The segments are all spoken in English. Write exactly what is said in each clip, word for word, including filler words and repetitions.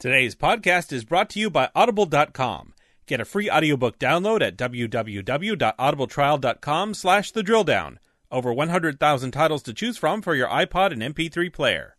Today's podcast is brought to you by Audible dot com. Get a free audiobook download at www.audibletrial.com slash the drill down. Over one hundred thousand titles to choose from for your iPod and M P three player.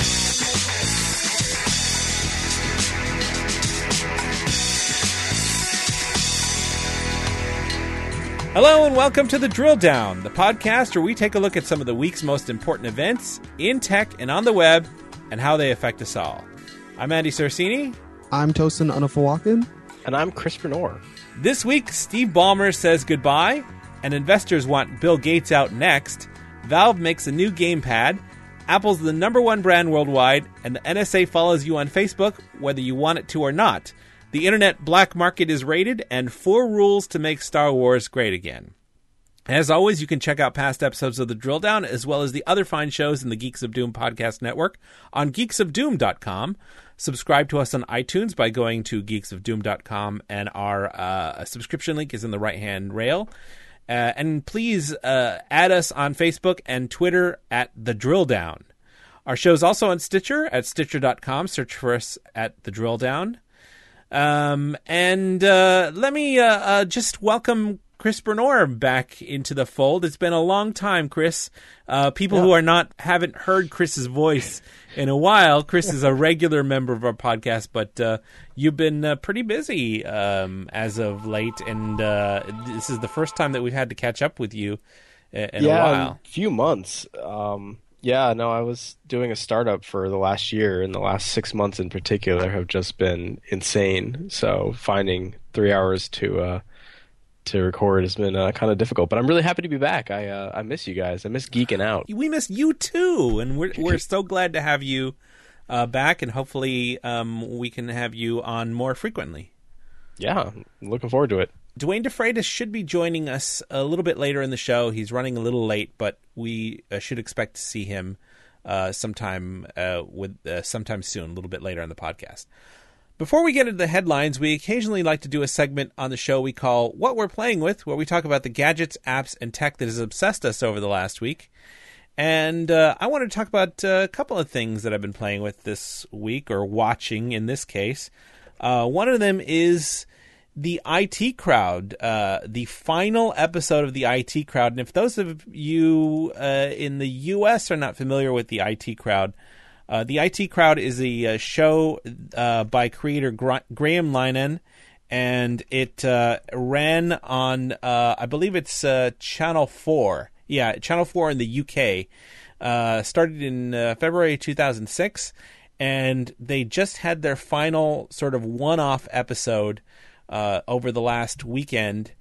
Hello and welcome to The Drill Down, the podcast where we take a look at some of the week's most important events in tech and on the web and how they affect us all. I'm Andy Sorsini. I'm Tosin Unafawakin. And I'm Chris Bernor. This week, Steve Ballmer says goodbye, and investors want Bill Gates out next. Valve makes a new gamepad. Apple's the number one brand worldwide, and the N S A follows you on Facebook, whether you want it to or not. The internet black market is raided, and four rules to make Star Wars great again. As always, you can check out past episodes of The Drill Down, as well as the other fine shows in the Geeks of Doom podcast network on geeks of doom dot com. Subscribe to us on iTunes by going to geeks of doom dot com, and our uh, subscription link is in the right-hand rail. Uh, and please uh, add us on Facebook and Twitter at The Drill Down. Our show's also on Stitcher at stitcher dot com. Search for us at The Drill Down. Um, and uh, let me uh, uh, just welcome Chris Bernor back into the fold. It's been a long time, Chris. Uh, people yeah. who are not haven't heard Chris's voice in a while. Chris is a regular member of our podcast, but uh, you've been uh, pretty busy um, as of late, and uh, this is the first time that we've had to catch up with you in yeah, a while. a few months. Um, yeah, no, I was doing a startup for the last year, and the last six months in particular have just been insane. So finding three hours to uh, to record has been uh, kind of difficult. But I'm really happy to be back. I uh, I miss you guys. I miss geeking out. We miss you too, and we're we're so glad to have you uh, back, and hopefully um, we can have you on more frequently. Yeah, I'm looking forward to it. Duane DeFreitas should be joining us a little bit later in the show. He's running a little late, but we uh, should expect to see him uh, sometime uh, with uh, sometime soon, a little bit later on the podcast. Before we get into the headlines, we occasionally like to do a segment on the show we call What We're Playing With, where we talk about the gadgets, apps, and tech that has obsessed us over the last week. And uh, I want to talk about uh, a couple of things that I've been playing with this week, or watching in this case. Uh, one of them is the I T Crowd, uh, the final episode of the I T Crowd. And if those of you uh, in the U S are not familiar with the I T Crowd, uh, the I T Crowd is a, a show uh, by creator Gra- Graham Linehan, and it uh, ran on, uh, I believe it's uh, Channel four. Yeah, Channel four in the U K. Uh, started in uh, February two thousand six, and they just had their final sort of one-off episode Uh, over the last weekend,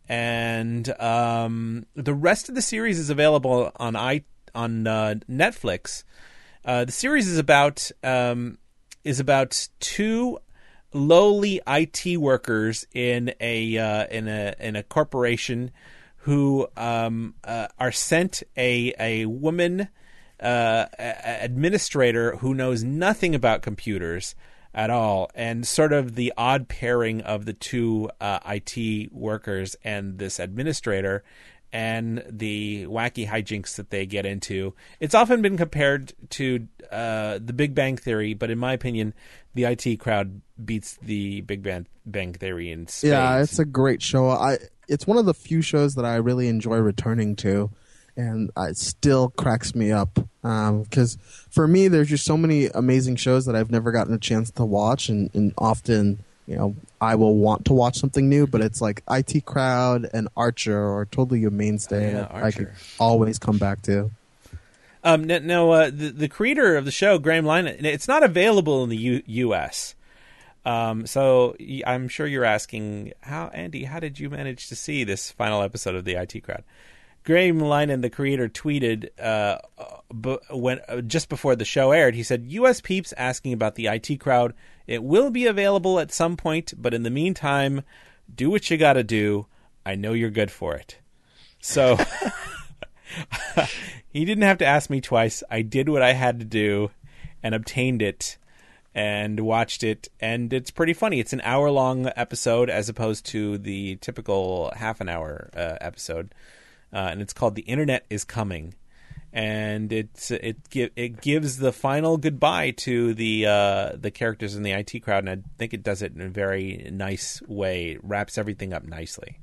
and um, the rest of the series is available on i on uh, Netflix. Uh, the series is about um, is about two lowly I T workers in a uh, in a in a corporation who um, uh, are sent a a woman uh, administrator who knows nothing about computers at all, and sort of the odd pairing of the two uh, I T workers and this administrator, and the wacky hijinks that they get into. It's often been compared to uh, the Big Bang Theory, but in my opinion, the I T Crowd beats the Big Bang, Bang Theory in spades. Yeah, it's a great show. I it's one of the few shows that I really enjoy returning to, and it still cracks me up. Because um, for me, there's just so many amazing shows that I've never gotten a chance to watch, and, and often, you know, I will want to watch something new, but it's like I T Crowd and Archer are totally a mainstay. Oh, yeah, I could always come back to. Um, now, uh, the, the creator of the show, Graham Linehan, it's not available in the U- U.S., Um, so I'm sure you're asking, how, Andy, how did you manage to see this final episode of the I T Crowd? Graham Linehan, the creator, tweeted uh, b- when uh, just before the show aired. He said, U S peeps asking about the I T Crowd. It will be available at some point, but in the meantime, do what you got to do. I know you're good for it. So he didn't have to ask me twice. I did what I had to do and obtained it and watched it, and it's pretty funny. It's an hour-long episode as opposed to the typical half-an-hour uh, episode. Uh, and it's called The Internet is Coming. and it's it gi- it gives the final goodbye to the uh, the characters in the I T crowd, and I think it does it in a very nice way. It wraps everything up nicely.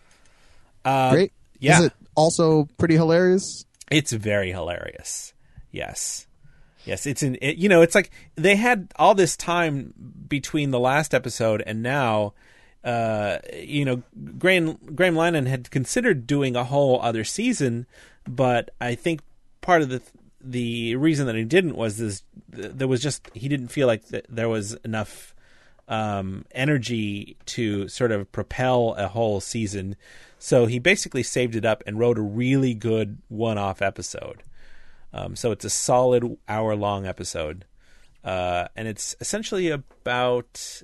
Uh, Great. Yeah. Is it also pretty hilarious? It's very hilarious. Yes. Yes, it's in it, you know, it's like they had all this time between the last episode and now. Uh, you know, Graham Graham Lannon had considered doing a whole other season, but I think part of the the reason that he didn't was this, there was just he didn't feel like th- there was enough um, energy to sort of propel a whole season. So he basically saved it up and wrote a really good one-off episode. Um, so it's a solid hour-long episode. Uh, and it's essentially about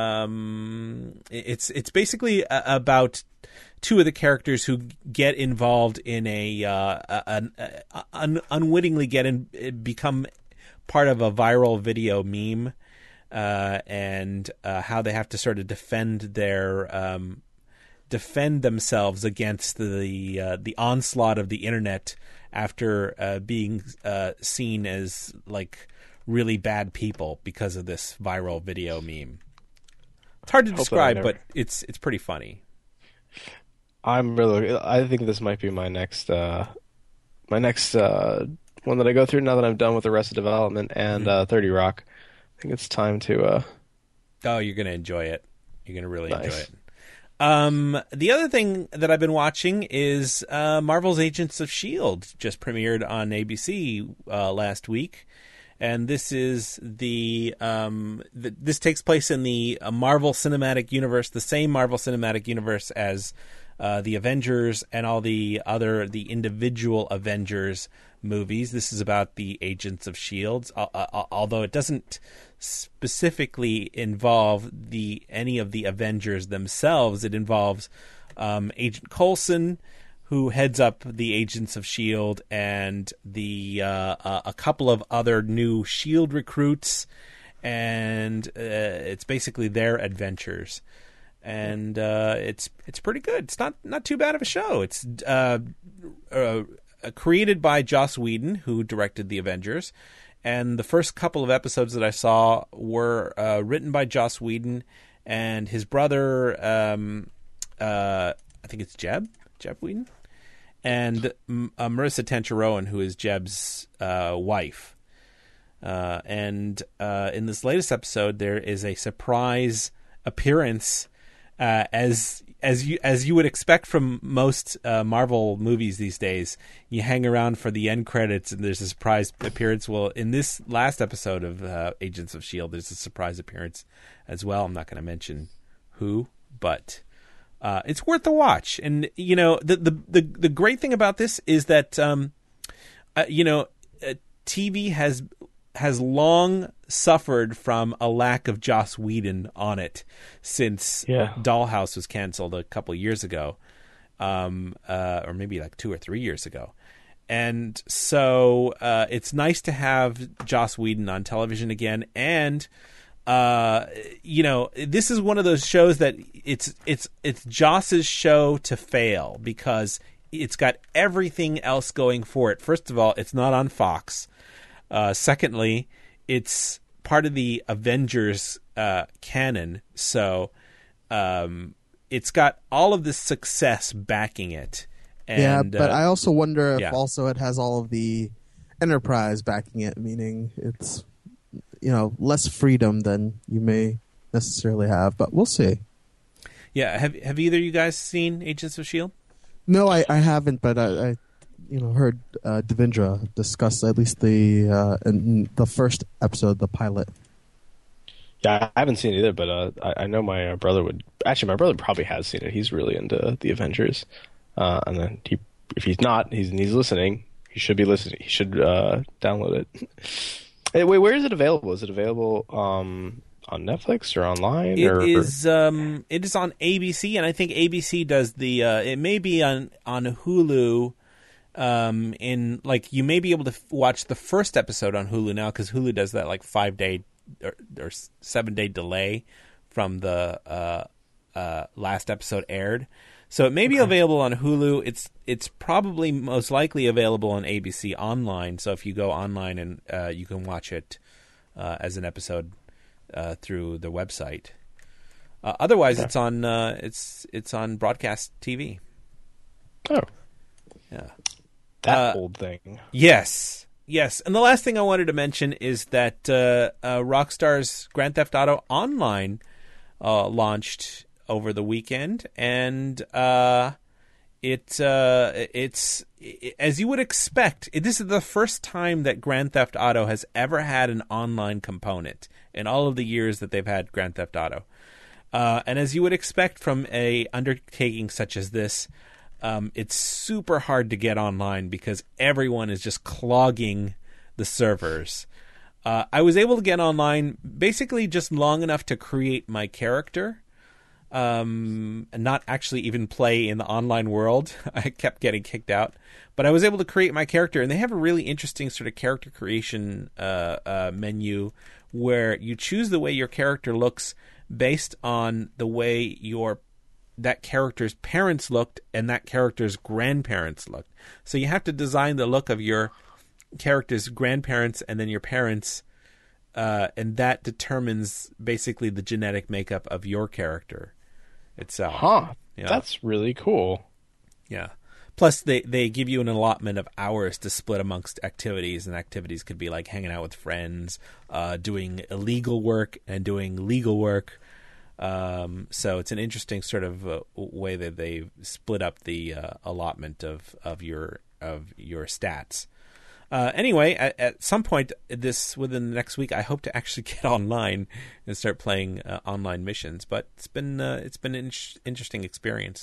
um, it's it's basically a, about two of the characters who get involved in a, uh, a, a, a un, unwittingly get in become part of a viral video meme, uh, and uh, how they have to sort of defend their um, defend themselves against the uh, the onslaught of the internet after uh, being uh, seen as like really bad people because of this viral video meme. It's hard to describe, never... but it's it's pretty funny. I'm really. I think this might be my next uh, my next uh, one that I go through now that I'm done with Arrested Development and mm-hmm. uh, thirty Rock. I think it's time to. Uh... Oh, you're gonna enjoy it. You're gonna really nice. enjoy it. Um, the other thing that I've been watching is uh, Marvel's Agents of S H I E L D just premiered on A B C uh, last week. And this is the, um, the this takes place in the uh, Marvel Cinematic Universe, the same Marvel Cinematic Universe as uh, the Avengers and all the other the individual Avengers movies. This is about the Agents of S H I E L D, uh, uh, although it doesn't specifically involve the any of the Avengers themselves. It involves um, Agent Coulson, who heads up the Agents of S H I E L D, and the uh, uh, a couple of other new S H I E L D recruits, and uh, it's basically their adventures, and uh, it's it's pretty good. It's not not too bad of a show. It's uh, uh, created by Joss Whedon, who directed the Avengers, and the first couple of episodes that I saw were uh, written by Joss Whedon and his brother. Um, uh, I think it's Jeb Jeb Whedon. And uh, Marissa Tancharoen, who is Jeb's uh, wife. Uh, and uh, in this latest episode, there is a surprise appearance, uh, as as you as you would expect from most uh, Marvel movies these days. You hang around for the end credits, and there's a surprise appearance. Well, in this last episode of uh, Agents of S H I E L D, there's a surprise appearance as well. I'm not going to mention who, but. Uh, it's worth the watch, and you know the, the the the great thing about this is that um, uh, you know uh, T V has has long suffered from a lack of Joss Whedon on it since yeah. Dollhouse was canceled a couple years ago, um, uh, or maybe like two or three years ago, and so uh, it's nice to have Joss Whedon on television again, and. Uh, you know, this is one of those shows that it's it's it's Joss's show to fail because it's got everything else going for it. First of all, it's not on Fox. Uh, secondly, it's part of the Avengers uh, canon, so um, it's got all of the success backing it. And, yeah, but uh, I also wonder if yeah. also it has all of the enterprise backing it, meaning it's. You know, less freedom than you may necessarily have, but we'll see. Yeah, have have either of you guys seen Agents of S H I E L D? No, I, I haven't, but I, I, you know, heard uh, Devindra discuss at least the uh, in the first episode, the pilot. Yeah, I haven't seen it either, but uh, I, I know my uh, brother would. Actually, my brother probably has seen it. He's really into the Avengers, uh, and then he, if he's not, he's he's listening. He should be listening. He should uh, download it. Hey, wait, where is it available? Is it available um, on Netflix or online? It or, is. Um, it is on A B C, and I think A B C does the. Uh, it may be on on Hulu. Um, in like you may be able to f- watch the first episode on Hulu now because Hulu does that like five day or, or seven day delay from the uh, uh, last episode aired. So it may be Okay. available on Hulu. It's it's probably most likely available on A B C Online. So if you go online and uh, you can watch it uh, as an episode uh, through the website. Uh, otherwise, Okay. it's on uh, it's it's on broadcast T V. Oh, Yeah. that Uh, old thing. Yes, yes. And the last thing I wanted to mention is that uh, uh, Rockstar's Grand Theft Auto Online uh, launched over the weekend, and uh, it uh, it's it, as you would expect. It, this is the first time that Grand Theft Auto has ever had an online component in all of the years that they've had Grand Theft Auto. Uh, and as you would expect from a undertaking such as this, um, it's super hard to get online because everyone is just clogging the servers. Uh, I was able to get online basically just long enough to create my character, um, and not actually even play in the online world. I kept getting kicked out, but I was able to create my character, and they have a really interesting sort of character creation uh, uh, menu where you choose the way your character looks based on the way your that character's parents looked and that character's grandparents looked. So you have to design the look of your character's grandparents and then your parents, uh, and that determines basically the genetic makeup of your character itself. Huh. Yeah. That's really cool. Yeah. Plus, they, they give you an allotment of hours to split amongst activities, and activities could be like hanging out with friends, uh, doing illegal work, and doing legal work. Um, so it's an interesting sort of uh, way that they split up the uh, allotment of, of your of your stats. Uh, anyway, at, at some point this within the next week, I hope to actually get online and start playing uh, online missions. But it's been uh, it's been an in- interesting experience.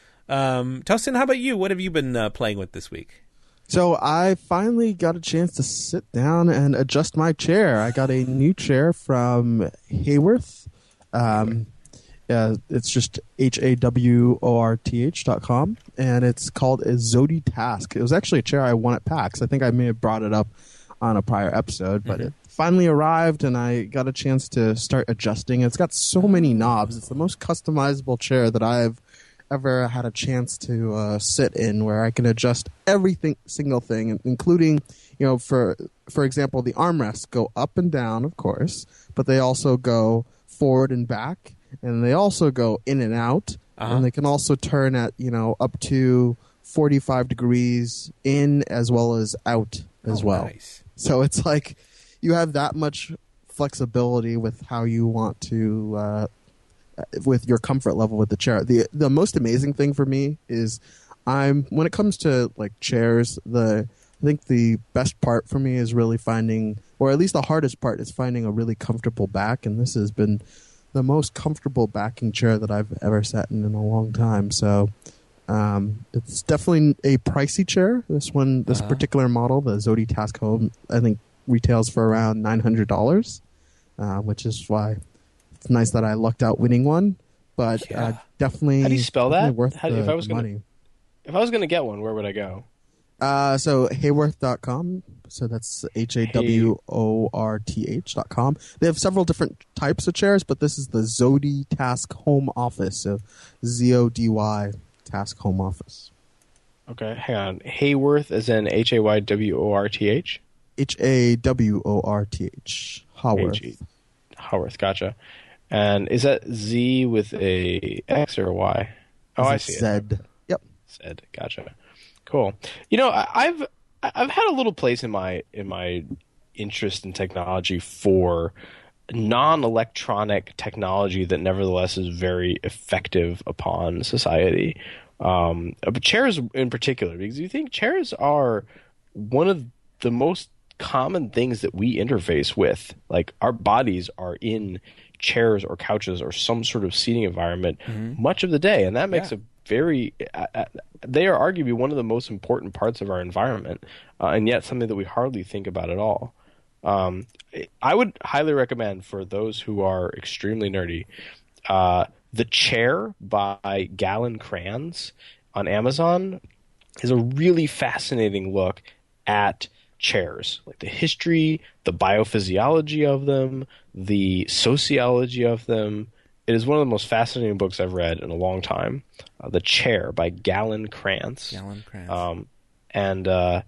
Um, Tosin, how about you? What have you been uh, playing with this week? So I finally got a chance to sit down and adjust my chair. I got a new chair from Hayworth. Um, uh, it's just H A W O R T H dot com, and it's called a Zodi Task. It was actually a chair I won at PAX. I think I may have brought it up on a prior episode, but Mhm. it finally arrived, and I got a chance to start adjusting. It's got so many knobs. It's the most customizable chair that I've ever had a chance to uh, sit in, where I can adjust everything, single thing, including, you know, for for example, the armrests go up and down, of course, but they also go forward and back, and they also go in and out, Uh-huh. and they can also turn at, you know, up to forty-five degrees in as well as out as Oh, well. nice. So it's like you have that much flexibility with how you want to, uh, with your comfort level with the chair. The the most amazing thing for me is I'm when it comes to like chairs, the I think the best part for me is really finding, or at least the hardest part is finding a really comfortable back, and this has been the most comfortable backing chair that I've ever sat in in a long time. So um, it's definitely a pricey chair. This one, this Uh-huh. particular model, the Zodi Task Home, I think retails for around nine hundred dollars, uh, which is why it's nice that I lucked out winning one. But Yeah. uh, definitely, How do you spell that? definitely worth How do- the, if I was the gonna- money. If I was going to get one, where would I go? Uh, so hayworth dot com. So that's H A W O R T H dot com. They have several different types of chairs, but this is the Zodi Task Home Office. So Z O D Y Task Home Office. Okay, hang on. Hayworth, as in H A Y W O R T H? H A W O R T H. Haworth. H- Haworth, gotcha. And is that Z with a X or a Y? Oh, I see it. Zed. Yep. Said, gotcha. Cool. You know, I, I've I've had a little place in my in my interest in technology for non-electronic technology that nevertheless is very effective upon society. Um, but chairs in particular, because you think chairs are one of the most common things that we interface with. Like our bodies are in chairs or couches or some sort of seating environment much of the day, and that makes Yeah. a very uh, uh, they are arguably one of the most important parts of our environment, uh, and yet something that we hardly think about at all. Um, I would highly recommend for those who are extremely nerdy, uh, The Chair by Galen Kranz on Amazon is a really fascinating look at chairs, like the history, the biophysiology of them, the sociology of them, It is one of the most fascinating books I've read in a long time. Uh, The Chair by Galen Krantz. Galen Krantz. Um, and uh,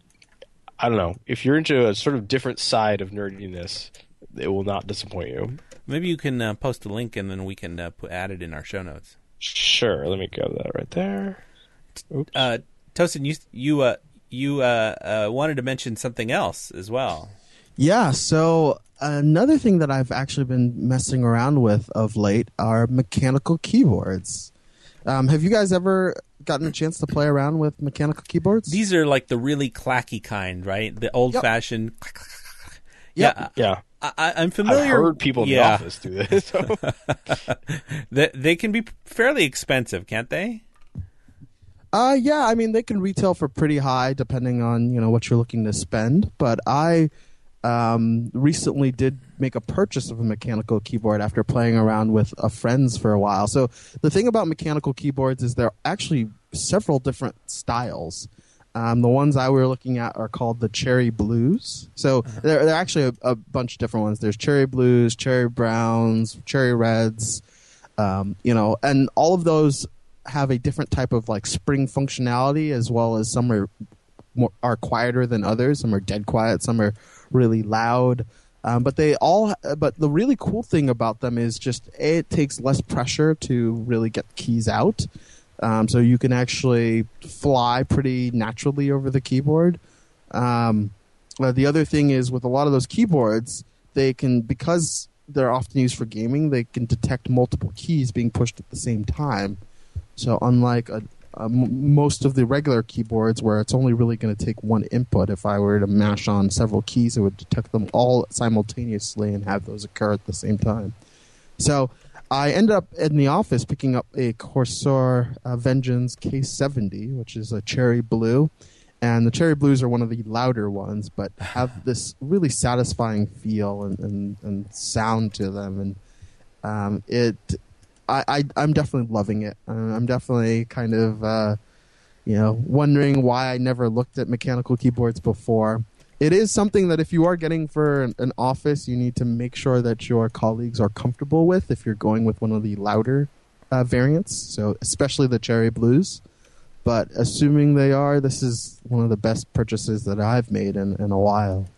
I don't know. If you're into a sort of different side of nerdiness, it will not disappoint you. Maybe you can uh, post a link and then we can uh, put, add it in our show notes. Sure. Let me go that right there. Oops. Uh, Tosin, you you uh, you uh, uh, wanted to mention something else as well. Yeah, so another thing that I've actually been messing around with of late are mechanical keyboards. Um, have you guys ever gotten a chance to play around with mechanical keyboards? These are like the really clacky kind, right? The old-fashioned. Yep. Yep. Yeah, Yeah. I, I, I'm familiar. I've heard people in yeah. the office do this. So. they, they can be fairly expensive, can't they? Uh, yeah, I mean, they can retail for pretty high depending on, you know, what you're looking to spend. But I um, recently did make a purchase of a mechanical keyboard after playing around with a friend's for a while. So the thing about mechanical keyboards is there are actually several different styles. Um, the ones I were looking at are called the Cherry Blues. So uh-huh. there, there are actually a, a bunch of different ones. There's Cherry Blues, Cherry Browns, Cherry Reds, um, you know, and all of those have a different type of like spring functionality, as well as some are more, are quieter than others. Some are dead quiet. Some are really loud. Um, but they all. But the really cool thing about them is just A, it takes less pressure to really get keys out. Um, so you can actually fly pretty naturally over the keyboard. Um, uh, the other thing is with a lot of those keyboards, they can, because they're often used for gaming, they can detect multiple keys being pushed at the same time. So unlike a, a, m- most of the regular keyboards where it's only really going to take one input, if I were to mash on several keys, it would detect them all simultaneously and have those occur at the same time. So I ended up in the office picking up a Corsair uh, Vengeance K seventy, which is a cherry blue. And the cherry blues are one of the louder ones, but have this really satisfying feel and, and, and sound to them. And um, it, I, I, I'm definitely loving it. I'm definitely kind of, uh, you know, wondering why I never looked at mechanical keyboards before. It is something that if you are getting for an, an office, you need to make sure that your colleagues are comfortable with if you're going with one of the louder uh, variants, so especially the Cherry Blues. But assuming they are, this is one of the best purchases that I've made in, in a while.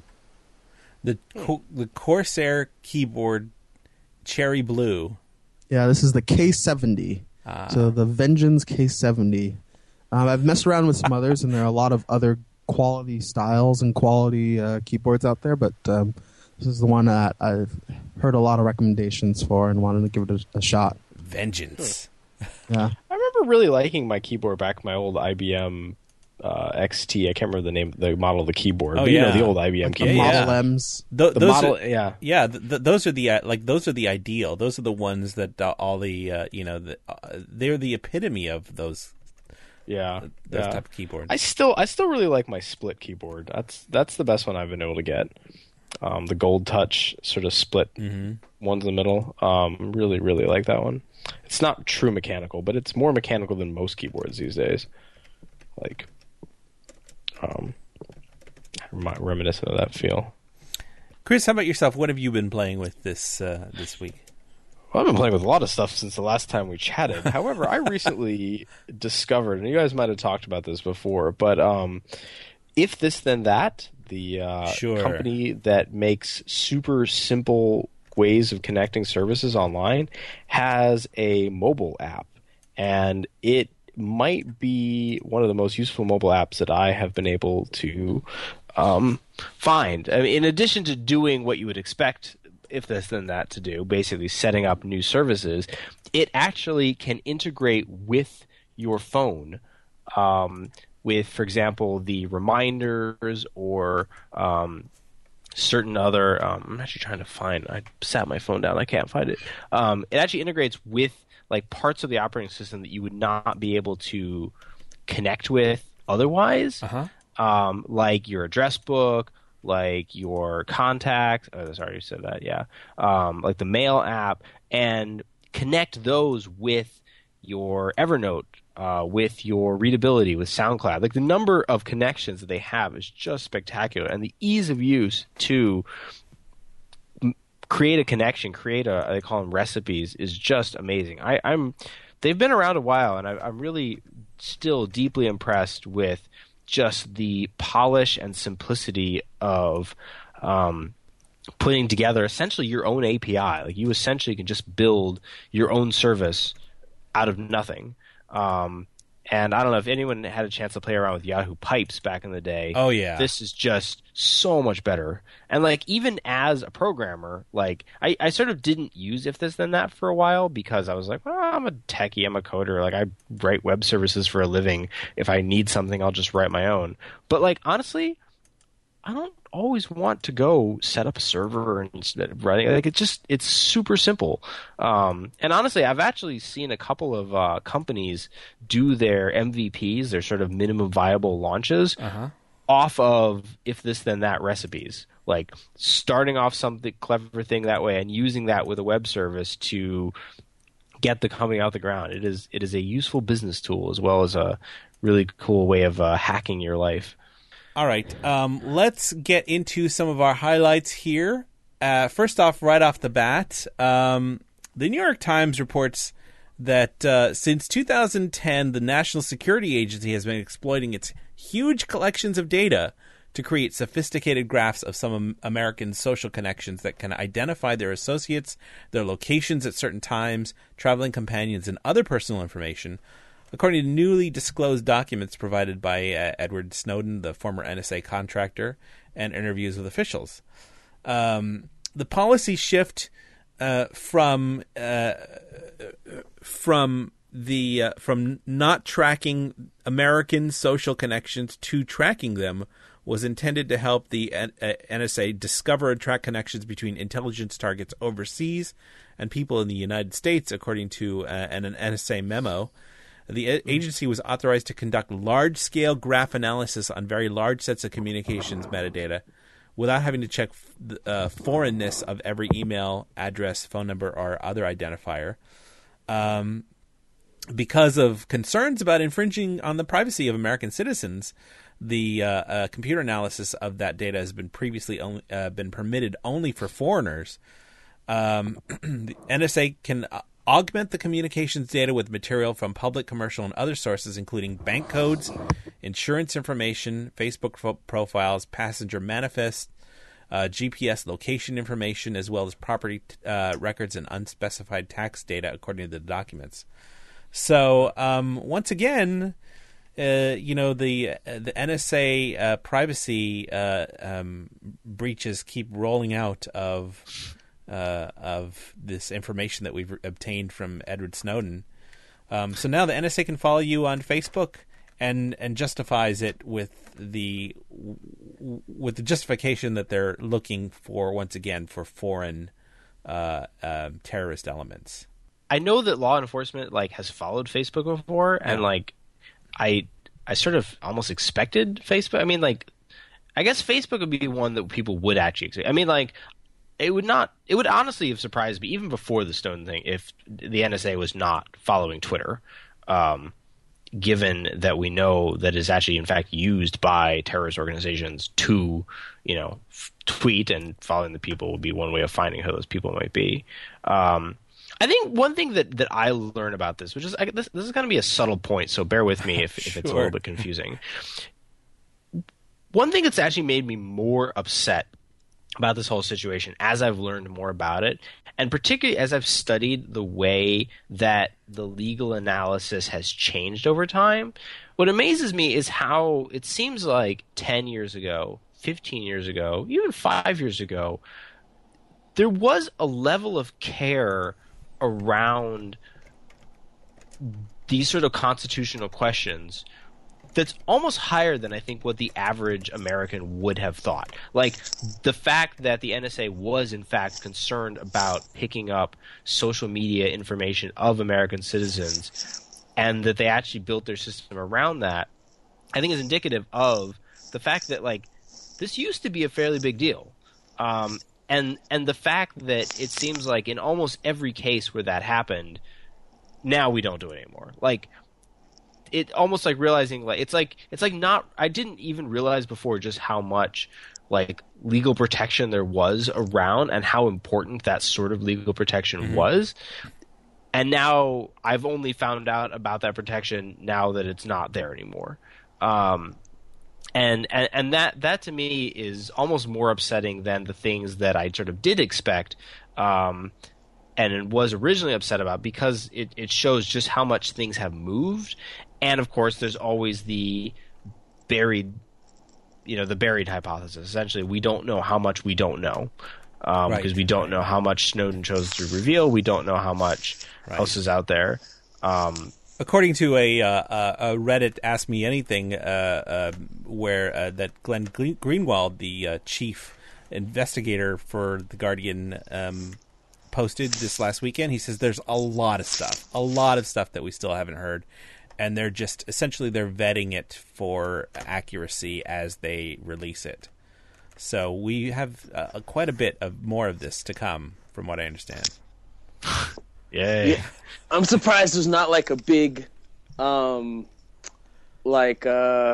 The the Corsair keyboard Cherry Blue. Yeah, this is the K seventy. Ah. So the Vengeance K seventy. Um, I've messed around with some others, and there are a lot of other quality styles and quality uh, keyboards out there, but um, this is the one that I've heard a lot of recommendations for and wanted to give it a, a shot. Vengeance. Yeah. I remember really liking my keyboard back my old I B M uh, X T. I can't remember the name, the model of the keyboard. Oh, but yeah. you know, the old I B M like keyboard. the Model yeah. M's. Th- the those model, are, yeah, yeah. Th- th- those are the uh, like those are the ideal. Those are the ones that uh, all the uh, you know the, uh, they're the epitome of those. Yeah, those yeah. type of keyboards. I still, I still really like my split keyboard. That's that's the best one I've been able to get. Um, the Gold Touch sort of split mm-hmm. ones in the middle. Um, really, really like that one. It's not true mechanical, but it's more mechanical than most keyboards these days. Like, um, reminiscent of that feel. Chris, how about yourself? What have you been playing with this uh, this week? Well, I've been playing with a lot of stuff since the last time we chatted. However, I recently discovered, and you guys might have talked about this before, but um, If This Then That, the uh, sure. company that makes super simple ways of connecting services online, has a mobile app. And it might be one of the most useful mobile apps that I have been able to um, find. I mean, in addition to doing what you would expect If This Then That to do, basically setting up new services, it actually can integrate with your phone um, with, for example, the reminders or um, certain other um, I'm actually trying to find I sat my phone down, I can't find it. Um, it actually integrates with like parts of the operating system that you would not be able to connect with otherwise, uh-huh. um, like your address book, like your contacts. Oh, sorry, you said that. Yeah, um, like the mail app, and connect those with your Evernote, uh, with your readability, with SoundCloud. Like the number of connections that they have is just spectacular, and the ease of use to m- create a connection, create a they call them recipes, is just amazing. I, I'm they've been around a while, and I, I'm really still deeply impressed with just the polish and simplicity of um, putting together essentially your own A P I. Like you essentially can just build your own service out of nothing. Um, and I don't know if anyone had a chance to play around with Yahoo Pipes back in the day. Oh yeah, this is just so much better. And like even as a programmer, like I, I sort of didn't use If This Then That for a while because I was like, well, I'm a techie, I'm a coder. Like I write web services for a living. If I need something, I'll just write my own. But like honestly, I don't always want to go set up a server instead of writing. Like it's just it's super simple. Um, and honestly, I've actually seen a couple of uh, companies do their M V Ps, their sort of minimum viable launches, uh-huh. off of If This Then That recipes. Like starting off something clever thing that way and using that with a web service to get the company out the ground. It is it is a useful business tool as well as a really cool way of uh, hacking your life. All right, um, let's get into some of our highlights here. Uh, first off, right off the bat, um, the New York Times reports that uh, since two thousand ten, the National Security Agency has been exploiting its huge collections of data to create sophisticated graphs of some American social connections that can identify their associates, their locations at certain times, traveling companions, and other personal information. According to newly disclosed documents provided by uh, Edward Snowden, the former N S A contractor, and interviews with officials. Um, the policy shift uh, from uh, from the uh, from not tracking American social connections to tracking them was intended to help the N S A discover and track connections between intelligence targets overseas and people in the United States, according to uh, an, an N S A memo. The agency was authorized to conduct large-scale graph analysis on very large sets of communications metadata without having to check the uh, foreignness of every email, address, phone number, or other identifier. Um, because of concerns about infringing on the privacy of American citizens, the uh, uh, computer analysis of that data has been previously only, uh, been permitted only for foreigners. Um, the N S A can Uh, augment the communications data with material from public, commercial, and other sources, including bank codes, insurance information, Facebook fo- profiles, passenger manifests, uh, G P S location information, as well as property uh, records and unspecified tax data, according to the documents. So, um, once again, uh, you know, the uh, the N S A uh, privacy uh, um, breaches keep rolling out of Uh, of this information that we've obtained from Edward Snowden. Um, so now the N S A can follow you on Facebook and and justifies it with the with the justification that they're looking for, once again, for foreign uh, uh, terrorist elements. I know that law enforcement like has followed Facebook before, and Yeah. like I I sort of almost expected Facebook. I mean, like I guess Facebook would be one that people would actually. I mean, like. It would not. It would honestly have surprised me even before the Snowden thing if the N S A was not following Twitter, um, given that we know that it's actually in fact used by terrorist organizations to, you know, f- tweet, and following the people would be one way of finding who those people might be. Um, I think one thing that, that I learn about this, which is I, this, this is going to be a subtle point, so bear with me if, if it's a Sure. little bit confusing. One thing that's actually made me more upset about this whole situation as I've learned more about it, and particularly as I've studied the way that the legal analysis has changed over time, what amazes me is how it seems like ten years ago, fifteen years ago, even five years ago, there was a level of care around these sort of constitutional questions that's almost higher than I think what the average American would have thought. Like the fact that the N S A was in fact concerned about picking up social media information of American citizens, and that they actually built their system around that, I think is indicative of the fact that like this used to be a fairly big deal. Um, and and the fact that it seems like in almost every case where that happened, now we don't do it anymore. Like it almost like realizing like it's like it's like not I didn't even realize before just how much like legal protection there was around and how important that sort of legal protection mm-hmm. was. And now I've only found out about that protection now that it's not there anymore. Um, and, and and that that to me is almost more upsetting than the things that I sort of did expect um, and was originally upset about, because it, it shows just how much things have moved. And of course, there's always the buried, you know, the buried hypothesis. Essentially, we don't know how much we don't know. Um, right. Because we don't know how much Snowden chose to reveal. We don't know how much right. else is out there. Um, According to a, uh, a Reddit Ask Me Anything, uh, uh, where uh, that Glenn Greenwald, the uh, chief investigator for The Guardian, um, posted this last weekend, he says there's a lot of stuff, a lot of stuff that we still haven't heard. And they're just, essentially, they're vetting it for accuracy as they release it. So we have uh, quite a bit of more of this to come, from what I understand. Yay. Yeah. I'm surprised there's not like a big, um, like, uh,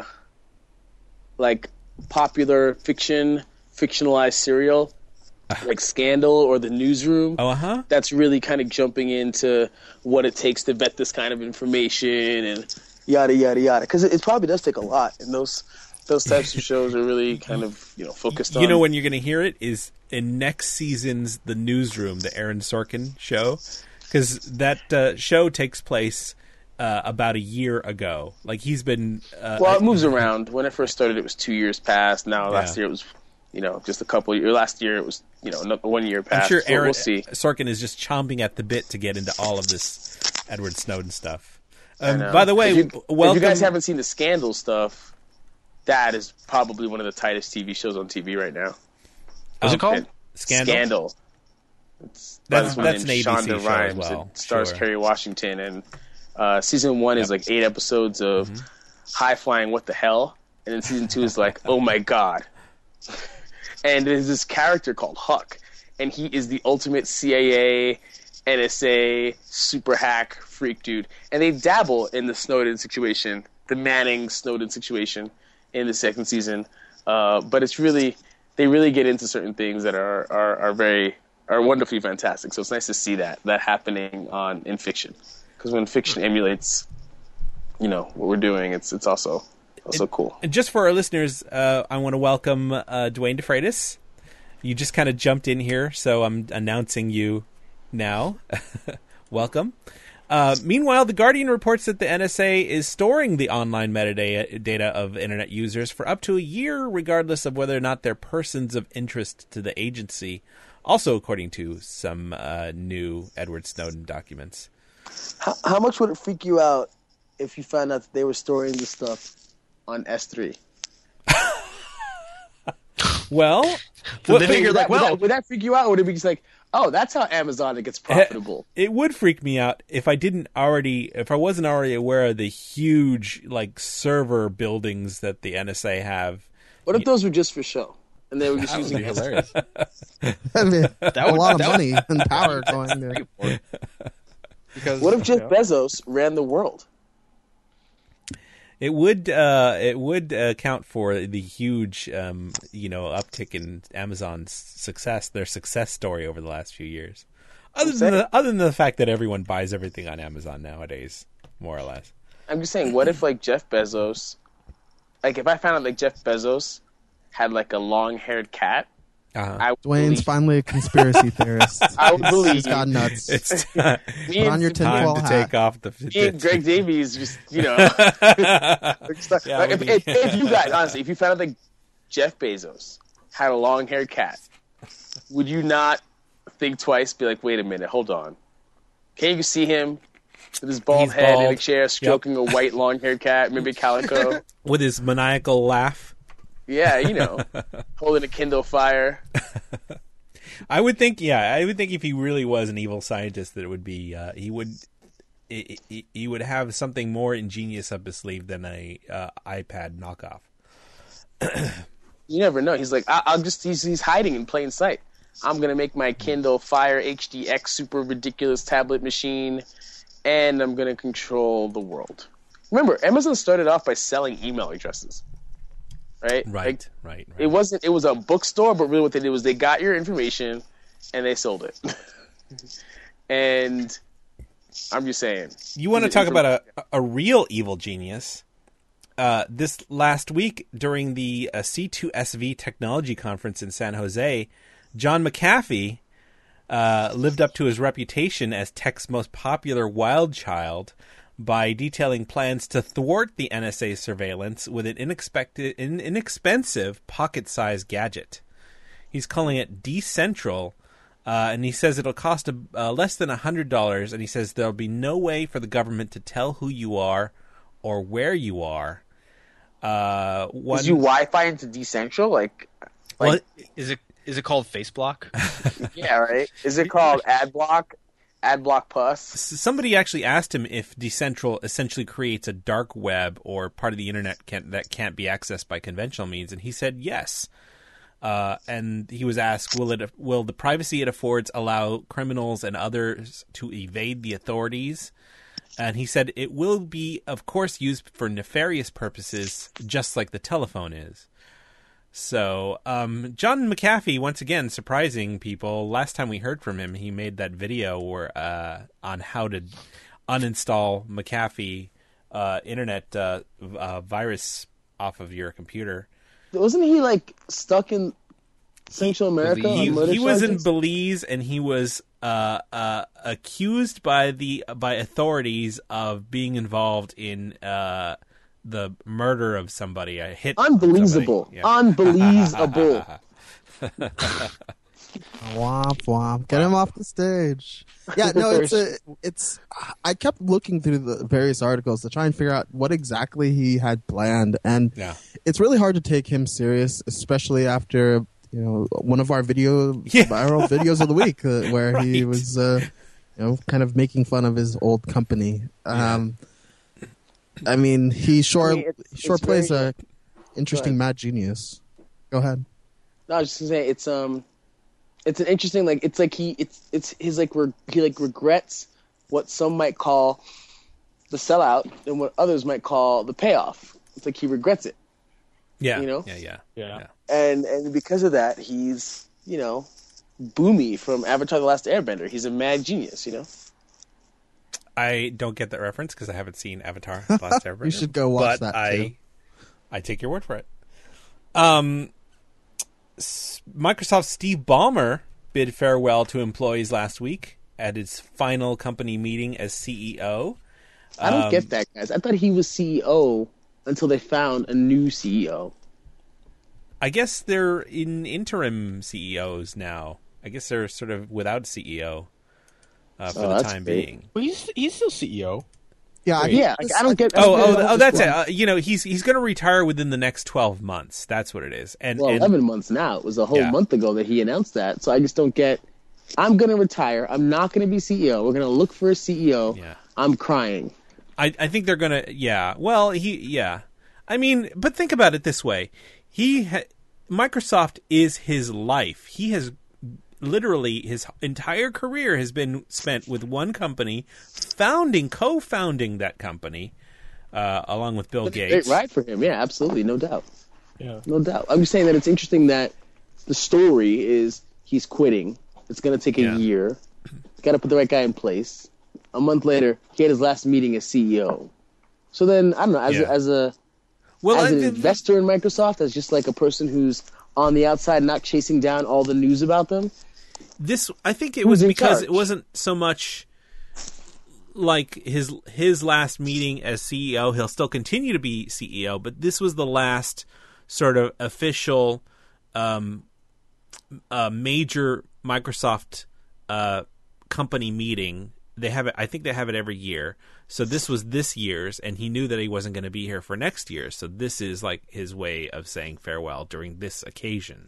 like popular fiction, fictionalized serial, like Scandal or The Newsroom. Oh, uh-huh. That's really kind of jumping into what it takes to vet this kind of information and yada, yada, yada. Because it, it probably does take a lot, and those... Those types of shows are really kind of, you know, focused on... You know when you're going to hear it is in next season's The Newsroom, the Aaron Sorkin show. Because that uh, show takes place uh, about a year ago. Like, he's been... Uh, well, it moves around. When it first started, it was two years past. Now, last yeah. year, it was, you know, just a couple... Years. Last year, it was, you know, one year past. I'm sure so Aaron we'll see. Sorkin is just chomping at the bit to get into all of this Edward Snowden stuff. Um, by the way, if you, welcome... If you guys haven't seen the Scandal stuff... That is probably one of the tightest T V shows on T V right now. What's it called? Scandal. Scandal. It's that's that's an A B C Shonda show Rhimes. as well. It stars Sure. Kerry Washington, and uh, season one yep. is like eight episodes of mm-hmm. high flying. What the hell? And then season two is like, oh my god. And there's this character called Huck, and he is the ultimate C I A, N S A, super hack freak dude. And they dabble in the Snowden situation, the Manning Snowden situation. In the second season, uh, but it's really they really get into certain things that are, are, are very are wonderfully fantastic. So it's nice to see that that happening on in fiction, because when fiction emulates, you know, what we're doing, it's it's also also it, cool. And just for our listeners, uh, I want to welcome uh, Dwayne DeFreitas. You just kind of jumped in here, so I'm announcing you now. Welcome. Uh, meanwhile, The Guardian reports that the N S A is storing the online metadata data of internet users for up to a year, regardless of whether or not they're persons of interest to the agency. Also, according to some uh, new Edward Snowden documents. How, how much would it freak you out if you found out that they were storing this stuff on S three? Well, so what, they figured would, like, that, well, would that, would that freak you out, or would it be just like, oh, that's how Amazon gets profitable? It would freak me out if I didn't already, if I wasn't already aware of the huge like server buildings that the N S A have. What if those were just for show, and they were just that using would be hilarious? I mean, that a would, lot of that money would, and power going there. Because what if Jeff you know, Bezos ran the world? It would uh, it would account for the huge um, you know uptick in Amazon's success, their success story over the last few years. Other than the, other than the fact that everyone buys everything on Amazon nowadays, more or less. I'm just saying, what if like Jeff Bezos, like if I found out like Jeff Bezos had like a long-haired cat, uh-huh. I would Dwayne's believe, finally a conspiracy theorist. I would believe He's gone nuts. It's time, me Put on and, your tinfoil time to hat. take off the. me and Greg Davies just you know. like, Yeah, if, we- if, if you guys honestly, if you found out like Jeff Bezos had a long-haired cat, would you not think twice? Be like, wait a minute, hold on. Can you see him with his bald He's head in a bald. chair, stroking a white long-haired cat, maybe Calico? with his maniacal laugh. Yeah, you know, holding a Kindle Fire. I would think, yeah, I would think if he really was an evil scientist, that it would be uh, he would he, he- he would have something more ingenious up his sleeve than a uh, iPad knockoff. You never know. He's like, I- I'll just he's he's hiding in plain sight. I'm gonna make my Kindle Fire H D X super ridiculous tablet machine, and I'm gonna control the world. Remember, Amazon started off by selling email addresses. right? Right, Like, right, right. It wasn't. It was a bookstore, but really, what they did was they got your information and they sold it. And I'm just saying. You want to talk about a a real evil genius? Uh, this last week during the uh, C two S V Technology Conference in San Jose, John McAfee uh, lived up to his reputation as tech's most popular wild child by detailing plans to thwart the N S A surveillance with an inexpected, in, inexpensive pocket-sized gadget. He's calling it Decentral, uh, and he says it'll cost a, uh, less than one hundred dollars, and he says there'll be no way for the government to tell who you are or where you are. Uh, one... Is you Wi-Fi into Decentral? Like, like well, Is it is it called FaceBlock? yeah, right? Is it called AdBlock? AdBlock Plus? Somebody actually asked him if Decentral essentially creates a dark web or part of the internet can, that can't be accessed by conventional means, and he said yes. Uh, and he was asked, will it will the privacy it affords allow criminals and others to evade the authorities? And he said it will be, of course, used for nefarious purposes, just like the telephone is. So, um, John McAfee, once again, surprising people. Last time we heard from him, he made that video where uh, on how to uninstall McAfee uh, internet uh, uh, virus off of your computer. Wasn't he like stuck in Central America? He, on murder he was in charges? Belize, and he was uh, uh, accused by the by authorities of being involved in uh, the murder of somebody. A hit. Unbelievable. Yeah. Unbelievable. Womp womp. Get him off the stage. Yeah, no, it's a, it's. I kept looking through the various articles to try and figure out what exactly he had planned, and Yeah. it's really hard to take him serious, especially after you know one of our video Yeah. viral videos of the week, uh, where he Right. was, uh, you know, kind of making fun of his old company. Um, I mean, he sure I mean, it's- he sure it's plays very- a interesting mad genius. Go ahead. No, I was just gonna say it's um, it's an interesting like it's like he it's it's his like re- he like regrets what some might call the sellout and what others might call the payoff. It's like he regrets it, Yeah. You know? Yeah. Yeah. Yeah. and and because of that, he's you know, Boomy from Avatar: The Last Airbender. He's a mad genius, you know. I don't get that reference because I haven't seen Avatar: The Last Airbender. You should go watch but that, I, too. I take your word for it. Um, S- Microsoft's Steve Ballmer bid farewell to employees last week at his final company meeting as C E O. I don't Um, get that, guys. I thought he was C E O until they found a new C E O. I guess they're in interim C E Os now. I guess they're sort of without C E O uh, for Oh, the that's time great. being. Well, he's he's still C E O. Yeah, I Yeah, like, I don't get. Oh, I oh, don't get oh, that's it. this one. Uh, you know, he's he's going to retire within the next twelve months. That's what it is. And, Well, and eleven months now. It was a whole Yeah. month ago that he announced that. So I just don't get. I'm going to retire. I'm not going to be C E O. We're going to look for a C E O. Yeah. I'm crying. I, I think they're gonna, yeah. Well, he, yeah. I mean, but think about it this way: he, ha- Microsoft is his life. He has literally his entire career has been spent with one company, founding, co-founding that company, uh, along with Bill Great Gates. ride for him. Yeah, absolutely. No doubt. Yeah. No doubt. I'm just saying that it's interesting that the story is he's quitting. It's going to take a Yeah. year. Got to put the right guy in place. A month later, he had his last meeting as C E O. So then, I don't know, as, Yeah. a, as a Well, as I- an the- investor in Microsoft, as just like a person who's on the outside, not chasing down all the news about them. this I think it Who's was in because charge? it wasn't so much like his his last meeting as C E O. He'll still continue to be C E O, but this was the last sort of official um, uh, major Microsoft uh, company meeting. They have it. I think they have it every year. So this was this year's, and he knew that he wasn't going to be here for next year. So this is like his way of saying farewell during this occasion.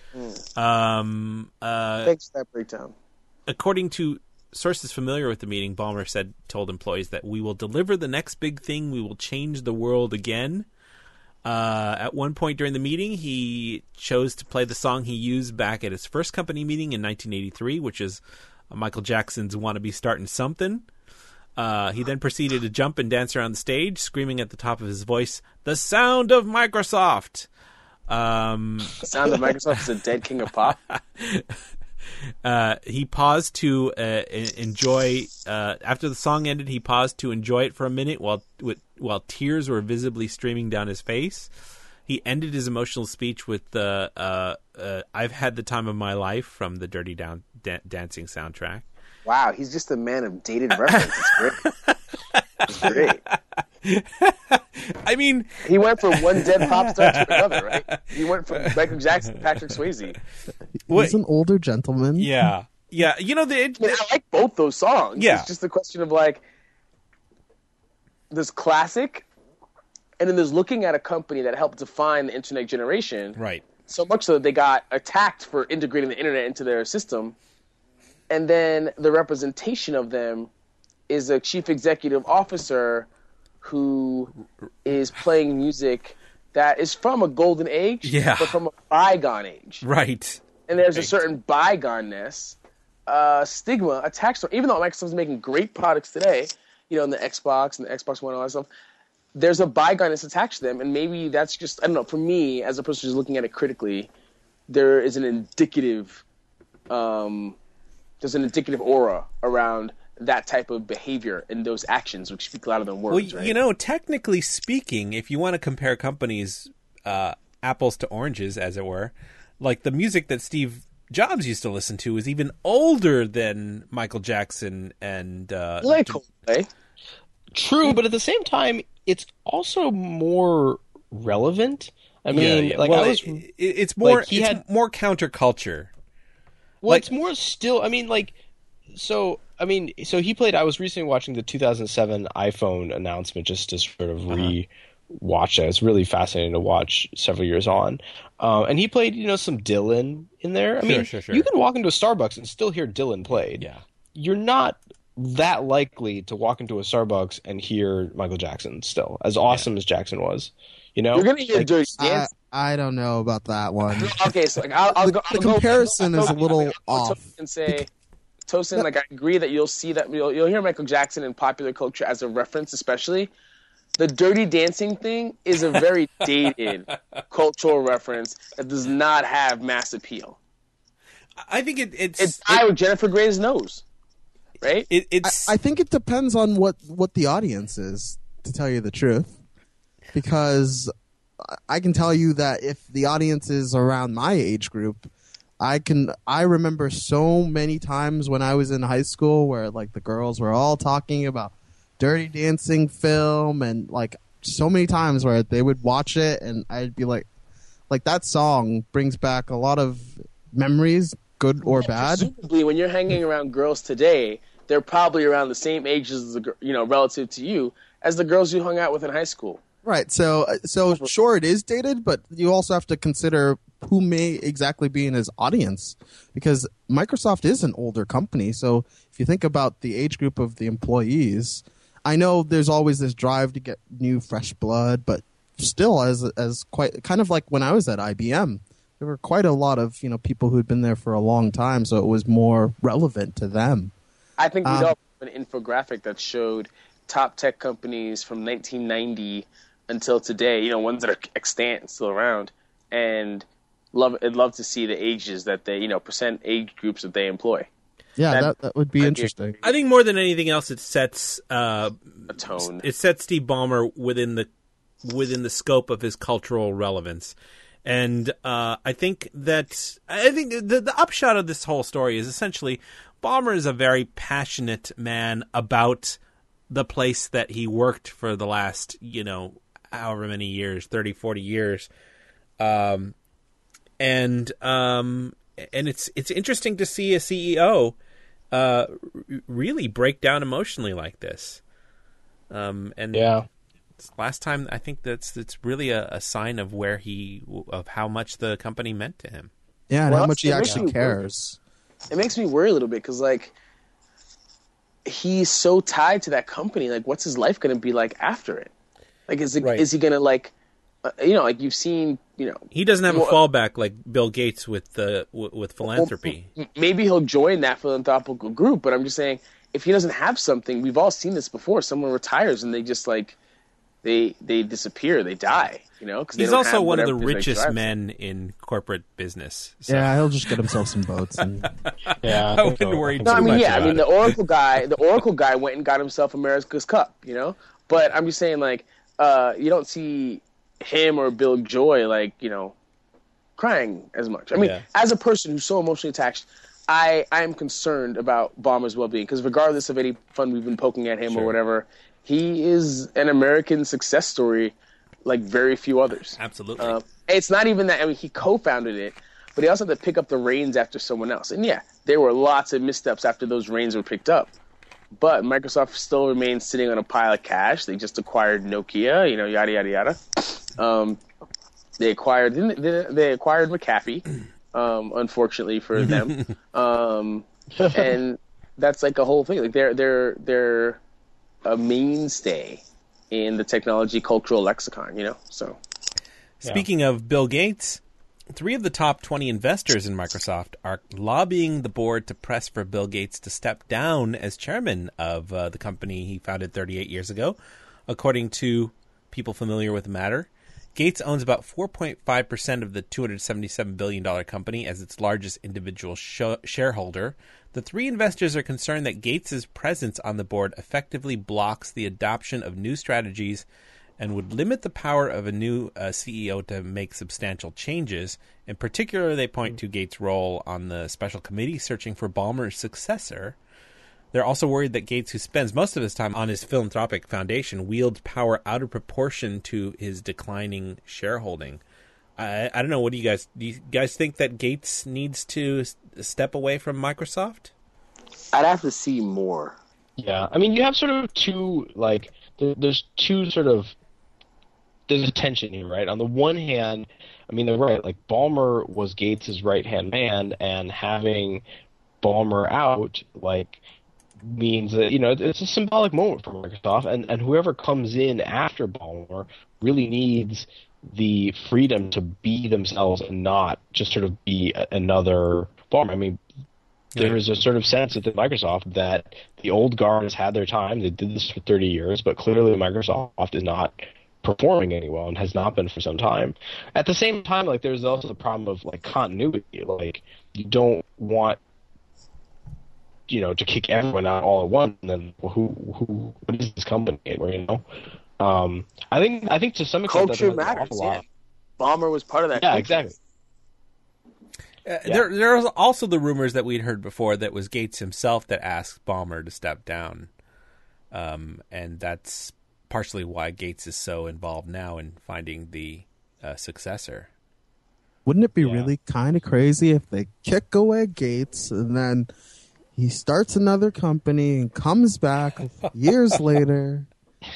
Um, uh, Thanks for that breakdown. according to sources familiar with the meeting, Ballmer said told employees that we will deliver the next big thing. We will change the world again. Uh, at one point during the meeting, he chose to play the song he used back at his first company meeting in nineteen eighty-three, which is Michael Jackson's "Wanna Be Startin' Something." Uh, he then proceeded to jump and dance around the stage, screaming at the top of his voice, "The sound of Microsoft!" Um, Sound of Microsoft is a dead king of pop. Uh, he paused to uh, enjoy. Uh, after the song ended, he paused to enjoy it for a minute while with, while tears were visibly streaming down his face. He ended his emotional speech with the uh, uh, "I've had the time of my life" from the Dirty Down da- Dancing soundtrack. Wow, he's just a man of dated reference. It's great. It's great. I mean, he went from one dead pop star to another, right? He went from Michael Jackson to Patrick Swayze. He's an older gentleman. Yeah, yeah. You know, the, it, I mean, I like both those songs. Yeah. It's just a question of like, there's classic, and then there's looking at a company that helped define the internet generation. right. So much so that they got attacked for integrating the internet into their system. And then the representation of them is a chief executive officer who is playing music that is from a golden age, Yeah. but from a bygone age. Right. And there's Right. a certain bygoneness, uh, stigma attached to it. Even though Microsoft's making great products today, you know, in the Xbox and the Xbox One and all that stuff, there's a bygoneness attached to them. And maybe that's just, I don't know, for me, as opposed to just looking at it critically, there is an indicative, um, there's an indicative aura around that type of behavior and those actions, which speak louder than words, Well, right? you know, technically speaking, if you want to compare companies, uh, apples to oranges, as it were, like the music that Steve Jobs used to listen to is even older than Michael Jackson and uh, like Coldplay. True, but at the same time, it's also more relevant. I mean, yeah, yeah. like well, I was, it, it- it's more like, he it's had- more counterculture. well, like- it's more still. I mean, like, so I mean, so he played. I was recently watching the two thousand seven iPhone announcement just to sort of Uh-huh. re-watch it. It's really fascinating to watch several years on. Uh, and he played, you know, some Dylan in there. I Sure, mean, sure, sure. you can walk into a Starbucks and still hear Dylan played. Yeah. You're not that likely to walk into a Starbucks and hear Michael Jackson still, as awesome as Jackson was. You know, You're going to hear Like, Dirty I, Dance. I don't know about that one. Okay, so like I'll, I'll The- go. the I'll go- comparison I'll is a go- little I'll go off. Tosin and say, Tosin, like I agree that you'll see that you'll, you'll hear Michael Jackson in popular culture as a reference, especially. The Dirty Dancing thing is a very dated cultural reference that does not have mass appeal. I think it, it's It's I with Jennifer Grey's nose, right? it, I, it's I think it depends on what, what the audience is, to tell you the truth. Because I- I can tell you that if the audience is around my age group, I can I remember so many times when I was in high school where like the girls were all talking about Dirty Dancing film, and like so many times where they would watch it and I'd be like like that song brings back a lot of memories, good or bad. Presumably, when you're hanging around girls today, they're probably around the same age as the gir- you know relative to you as the girls you hung out with in high school. Right. So, so sure, it is dated, but you also have to consider who may exactly be in his audience, because Microsoft is an older company. So, if you think about the age group of the employees, I know there's always this drive to get new, fresh blood, but still, as as quite kind of like when I was at I B M, there were quite a lot of you know people who'd been there for a long time, so it was more relevant to them. I think we Um, all have an infographic that showed top tech companies from nineteen ninety until today, you know, ones that are extant and still around, and love I'd love to see the ages that they, you know, percent age groups that they employ. Yeah, That- that that would be I'd be- interesting. I think more than anything else, it sets uh, A tone. it sets Steve Ballmer within the within the scope of his cultural relevance. And uh, I think that I think the, the upshot of this whole story is essentially Ballmer is a very passionate man about the place that he worked for the last, you know, however many years, thirty, forty years. Um, and um, and it's it's interesting to see a C E O uh, r- really break down emotionally like this. Um, and yeah. it's last time I think that's it's really a, a sign of where he of how much the company meant to him. Yeah, and Well, how much he it makes actually me cares. It makes me worry a little bit because, like, he's so tied to that company. Like, what's his life going to be like after it? Like, is it, Right. is he going to, like, uh, you know, like you've seen, you know, He doesn't have a Well, fallback like Bill Gates with the w- with philanthropy. m- maybe he'll join that philanthropical group, but I'm just saying, if he doesn't have something, we've all seen this before. Someone retires and they just, like, they they disappear, they die. You know, because he's also one of the richest men in corporate business. So. Yeah, he'll just get himself some boats. And... yeah, I wouldn't worry. No, I mean, yeah, I mean, the Oracle guy, the Oracle guy went and got himself America's Cup. You know, but I'm just saying, like, uh, you don't see him or Bill Joy, like, you know, crying as much. I mean, yeah. as a person who's so emotionally attached, I I am concerned about Ballmer's well-being, because regardless of any fun we've been poking at him sure. or whatever, he is an American success story like very few others. Absolutely. Uh, it's not even that. I mean, he co-founded it, but he also had to pick up the reins after someone else. And yeah, there were lots of missteps after those reins were picked up. But Microsoft still remains sitting on a pile of cash. They just acquired Nokia, you know, yada yada yada. Um, they acquired they, they acquired McAfee, um, unfortunately for them. um, and that's like a whole thing. Like they're they're they're a mainstay in the technology cultural lexicon, you know. So, speaking yeah. of Bill Gates, three of the top twenty investors in Microsoft are lobbying the board to press for Bill Gates to step down as chairman of uh, the company he founded thirty-eight years ago, according to people familiar with the matter. Gates owns about four point five percent of the two hundred seventy-seven billion dollars company as its largest individual sh- shareholder. The three investors are concerned that Gates' presence on the board effectively blocks the adoption of new strategies and would limit the power of a new uh, C E O to make substantial changes. In particular, they point to Gates' role on the special committee searching for Ballmer's successor. They're also worried that Gates, who spends most of his time on his philanthropic foundation, wields power out of proportion to his declining shareholding. I, I don't know. What do you guys do? You guys think that Gates needs to s- step away from Microsoft? I'd have to see more. Yeah, I mean, you have sort of two, like, there, there's two sort of, there's a tension here, right? On the one hand, I mean, they're right. Like, Ballmer was Gates' right-hand man, and having Ballmer out, like, means that, you know, it's a symbolic moment for Microsoft, and, and whoever comes in after Ballmer really needs the freedom to be themselves and not just sort of be a, another Ballmer. I mean, there is a sort of sense within Microsoft that the old guard has had their time. They did this for thirty years, but clearly Microsoft is not performing any well and has not been for some time. At the same time, like, there's also the problem of, like, continuity. Like, you don't want, you know, to kick everyone out all at once, and then, well, who, who, what is this company? You know, um, I think, I think to some extent, culture matters. Yeah. Ballmer was part of that. Yeah, culture. exactly. Uh, yeah. There, there was also the rumors that we'd heard before that was Gates himself that asked Ballmer to step down, um, and that's partially why Gates is so involved now in finding the uh, successor. Wouldn't it be Yeah. really kind of crazy if they kick away Gates and then he starts another company and comes back years later?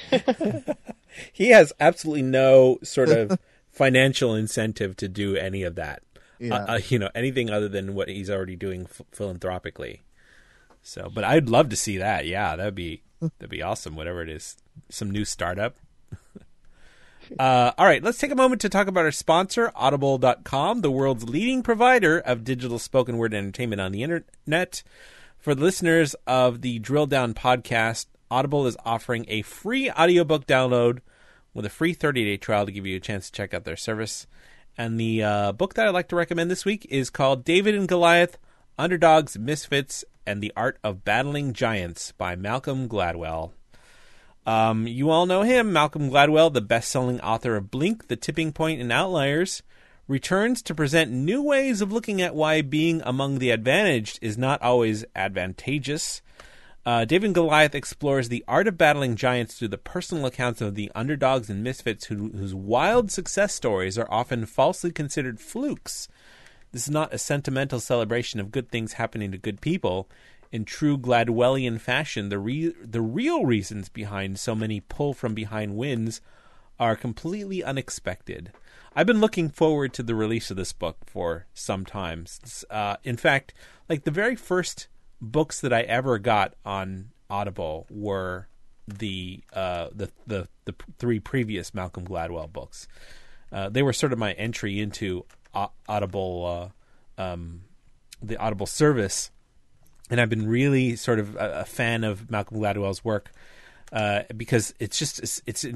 He has absolutely no sort of financial incentive to do any of that. Yeah. Uh, uh, you know, anything other than what he's already doing ph- philanthropically. So, but I'd love to see that. Yeah, that'd be that'd be awesome. Whatever it is, some new startup. uh, all right, let's take a moment to talk about our sponsor, Audible dot com, the world's leading provider of digital spoken word entertainment on the internet. For the listeners of the Drill Down podcast, Audible is offering a free audiobook download with a free thirty-day trial to give you a chance to check out their service. And the uh, book that I'd like to recommend this week is called David and Goliath, Underdogs, Misfits, and the Art of Battling Giants by Malcolm Gladwell. Um, you all know him. Malcolm Gladwell, the best-selling author of Blink, The Tipping Point, and Outliers, returns to present new ways of looking at why being among the advantaged is not always advantageous. Uh, David and Goliath explores the art of battling giants through the personal accounts of the underdogs and misfits who, whose wild success stories are often falsely considered flukes. This is not a sentimental celebration of good things happening to good people. In true Gladwellian fashion, the re- the real reasons behind so many pull-from-behind wins are completely unexpected. I've been looking forward to the release of this book for some time. Uh, in fact, like the very first books that I ever got on Audible were the uh, the, the the three previous Malcolm Gladwell books. Uh, they were sort of my entry into Audible, uh, um, the Audible service, and I've been really sort of a, a fan of Malcolm Gladwell's work uh, because it's just it's, it's an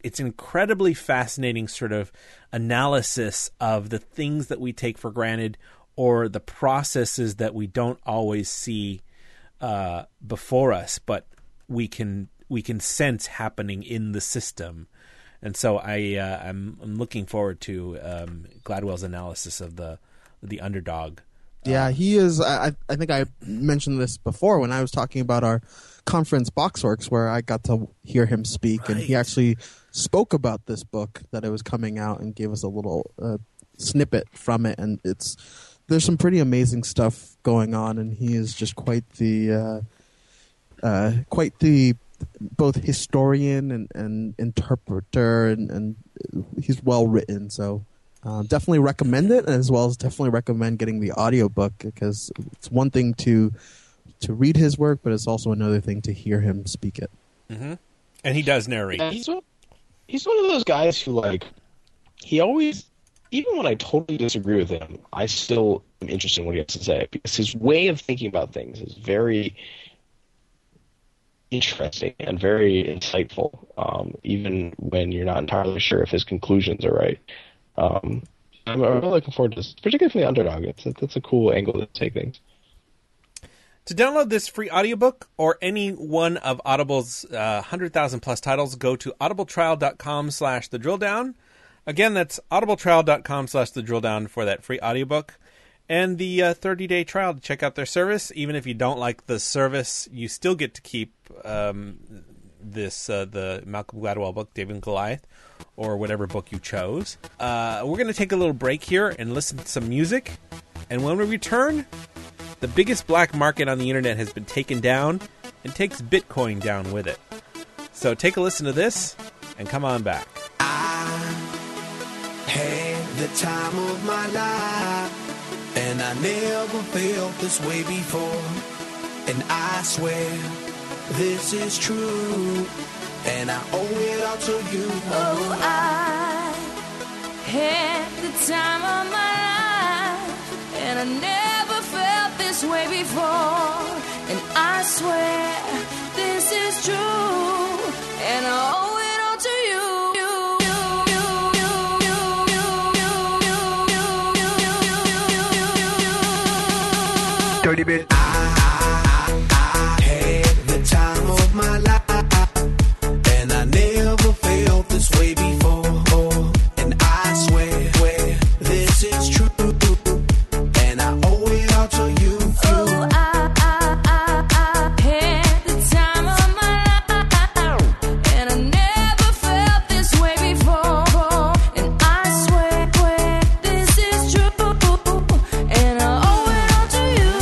it's incredibly fascinating sort of analysis of the things that we take for granted or the processes that we don't always see uh, before us, but we can we can sense happening in the system. And so I uh, I'm, I'm looking forward to um, Gladwell's analysis of the the underdog. Yeah, he is. I I think I mentioned this before when I was talking about our conference Boxworks, where I got to hear him speak, right. And he actually spoke about this book that it was coming out and gave us a little uh, snippet from it. And it's there's some pretty amazing stuff going on, and he is just quite the uh, uh, quite the both historian and, and interpreter, and, and he's well written. So. Uh, definitely recommend it, as well as definitely recommend getting the audiobook, because it's one thing to to read his work, but it's also another thing to hear him speak it. Mm-hmm. And he does narrate. Yeah, he's, one, he's one of those guys who, like, he always, even when I totally disagree with him, I still am interested in what he has to say, because his way of thinking about things is very interesting and very insightful, um, even when you're not entirely sure if his conclusions are right. Um, I'm really looking forward to this, particularly for the underdog. It's a, it's a cool angle to take things. To download this free audiobook or any one of Audible's uh, one hundred thousand plus titles, go to audibletrial.com slash the drill down. Again, that's audibletrial.com slash the drill down for that free audiobook. And the uh, thirty-day trial to check out their service. Even if you don't like the service, you still get to keep um, this uh, the Malcolm Gladwell book, David and Goliath, or whatever book you chose. Uh, we're going to take a little break here and listen to some music. And when we return, the biggest black market on the internet has been taken down and takes Bitcoin down with it. So take a listen to this and come on back. I had the time of my life, and I never felt this way before. And I swear this is true, and I owe it all to you. Oh, I had the time of my life, and I never felt this way before. And I swear this is true, and I owe it all to you. Dirty bit. My life, and I never felt this way before, and I swear, swear this is true, and I owe it all to you. Oh, I, I, I, I had the time of my life, and I never felt this way before, and I swear, swear this is true, and I owe it all to you.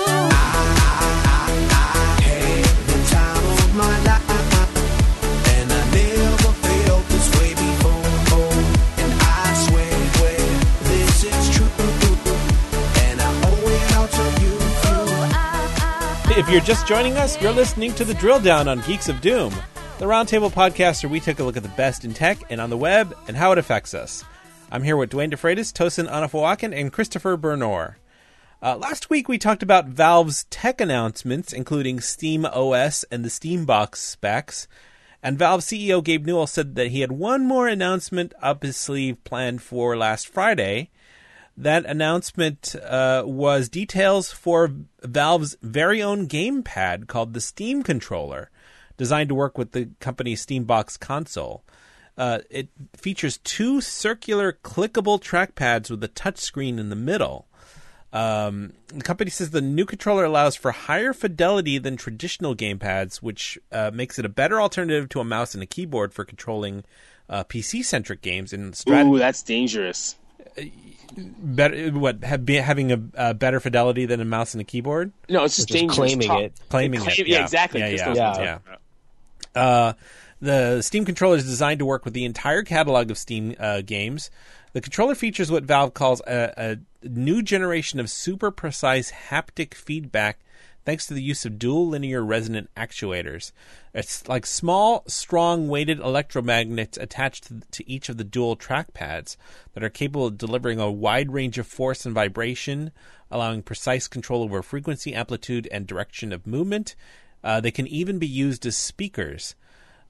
I, I, I had the time of my life, and I never felt this way before, and I swear, swear this is true, and I owe it all to you. If you're just joining us, you're listening to The Drill Down on Geeks of Doom, the roundtable podcast where we take a look at the best in tech and on the web and how it affects us. I'm here with Dwayne DeFreitas, Tosin Anafawakin, and Christopher Bernor. Uh, last week we talked about Valve's tech announcements, including Steam O S and the Steambox specs. And Valve C E O Gabe Newell said that he had one more announcement up his sleeve planned for last Friday. That announcement uh, was details for Valve's very own gamepad called the Steam Controller, designed to work with the company's Steambox console. Uh, it features two circular clickable trackpads with a touchscreen in the middle. Um, the company says the new controller allows for higher fidelity than traditional gamepads, which uh, makes it a better alternative to a mouse and a keyboard for controlling uh, P C-centric games. And strat- Ooh, that's dangerous. Better what have be, having a, a better fidelity than a mouse and a keyboard? No, it's just Just dangerous. claiming Top- it. Claiming Claim- it, yeah, yeah, exactly. yeah, Just yeah, those yeah. ones. yeah. Uh, the Steam controller is designed to work with the entire catalog of Steam uh, games. The controller features what Valve calls a, a new generation of super precise haptic feedback, thanks to the use of dual linear resonant actuators. It's like small, strong weighted electromagnets attached to, to each of the dual trackpads that are capable of delivering a wide range of force and vibration, allowing precise control over frequency, amplitude, and direction of movement. Uh, they can even be used as speakers.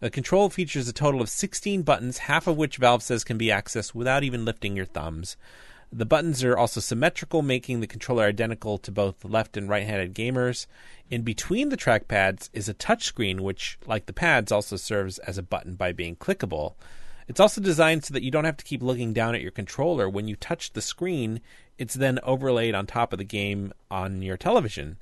The control features a total of sixteen buttons, half of which Valve says can be accessed without even lifting your thumbs. The buttons are also symmetrical, making the controller identical to both left and right-handed gamers. In between the trackpads is a touchscreen, which, like the pads, also serves as a button by being clickable. It's also designed so that you don't have to keep looking down at your controller. When you touch the screen, it's then overlaid on top of the game on your television.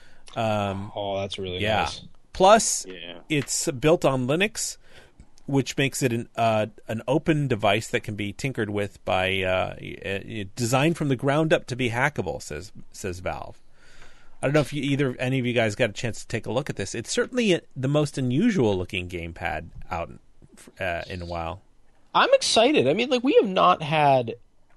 Um, oh, that's really yeah. nice. Plus, Yeah. it's built on Linux, which makes it an uh, an open device that can be tinkered with by uh, designed from the ground up to be hackable. Says says Valve. I don't know if you, either any of you guys got a chance to take a look at this. It's certainly the most unusual looking gamepad out uh, in a while. I'm excited. I mean, like, we have not had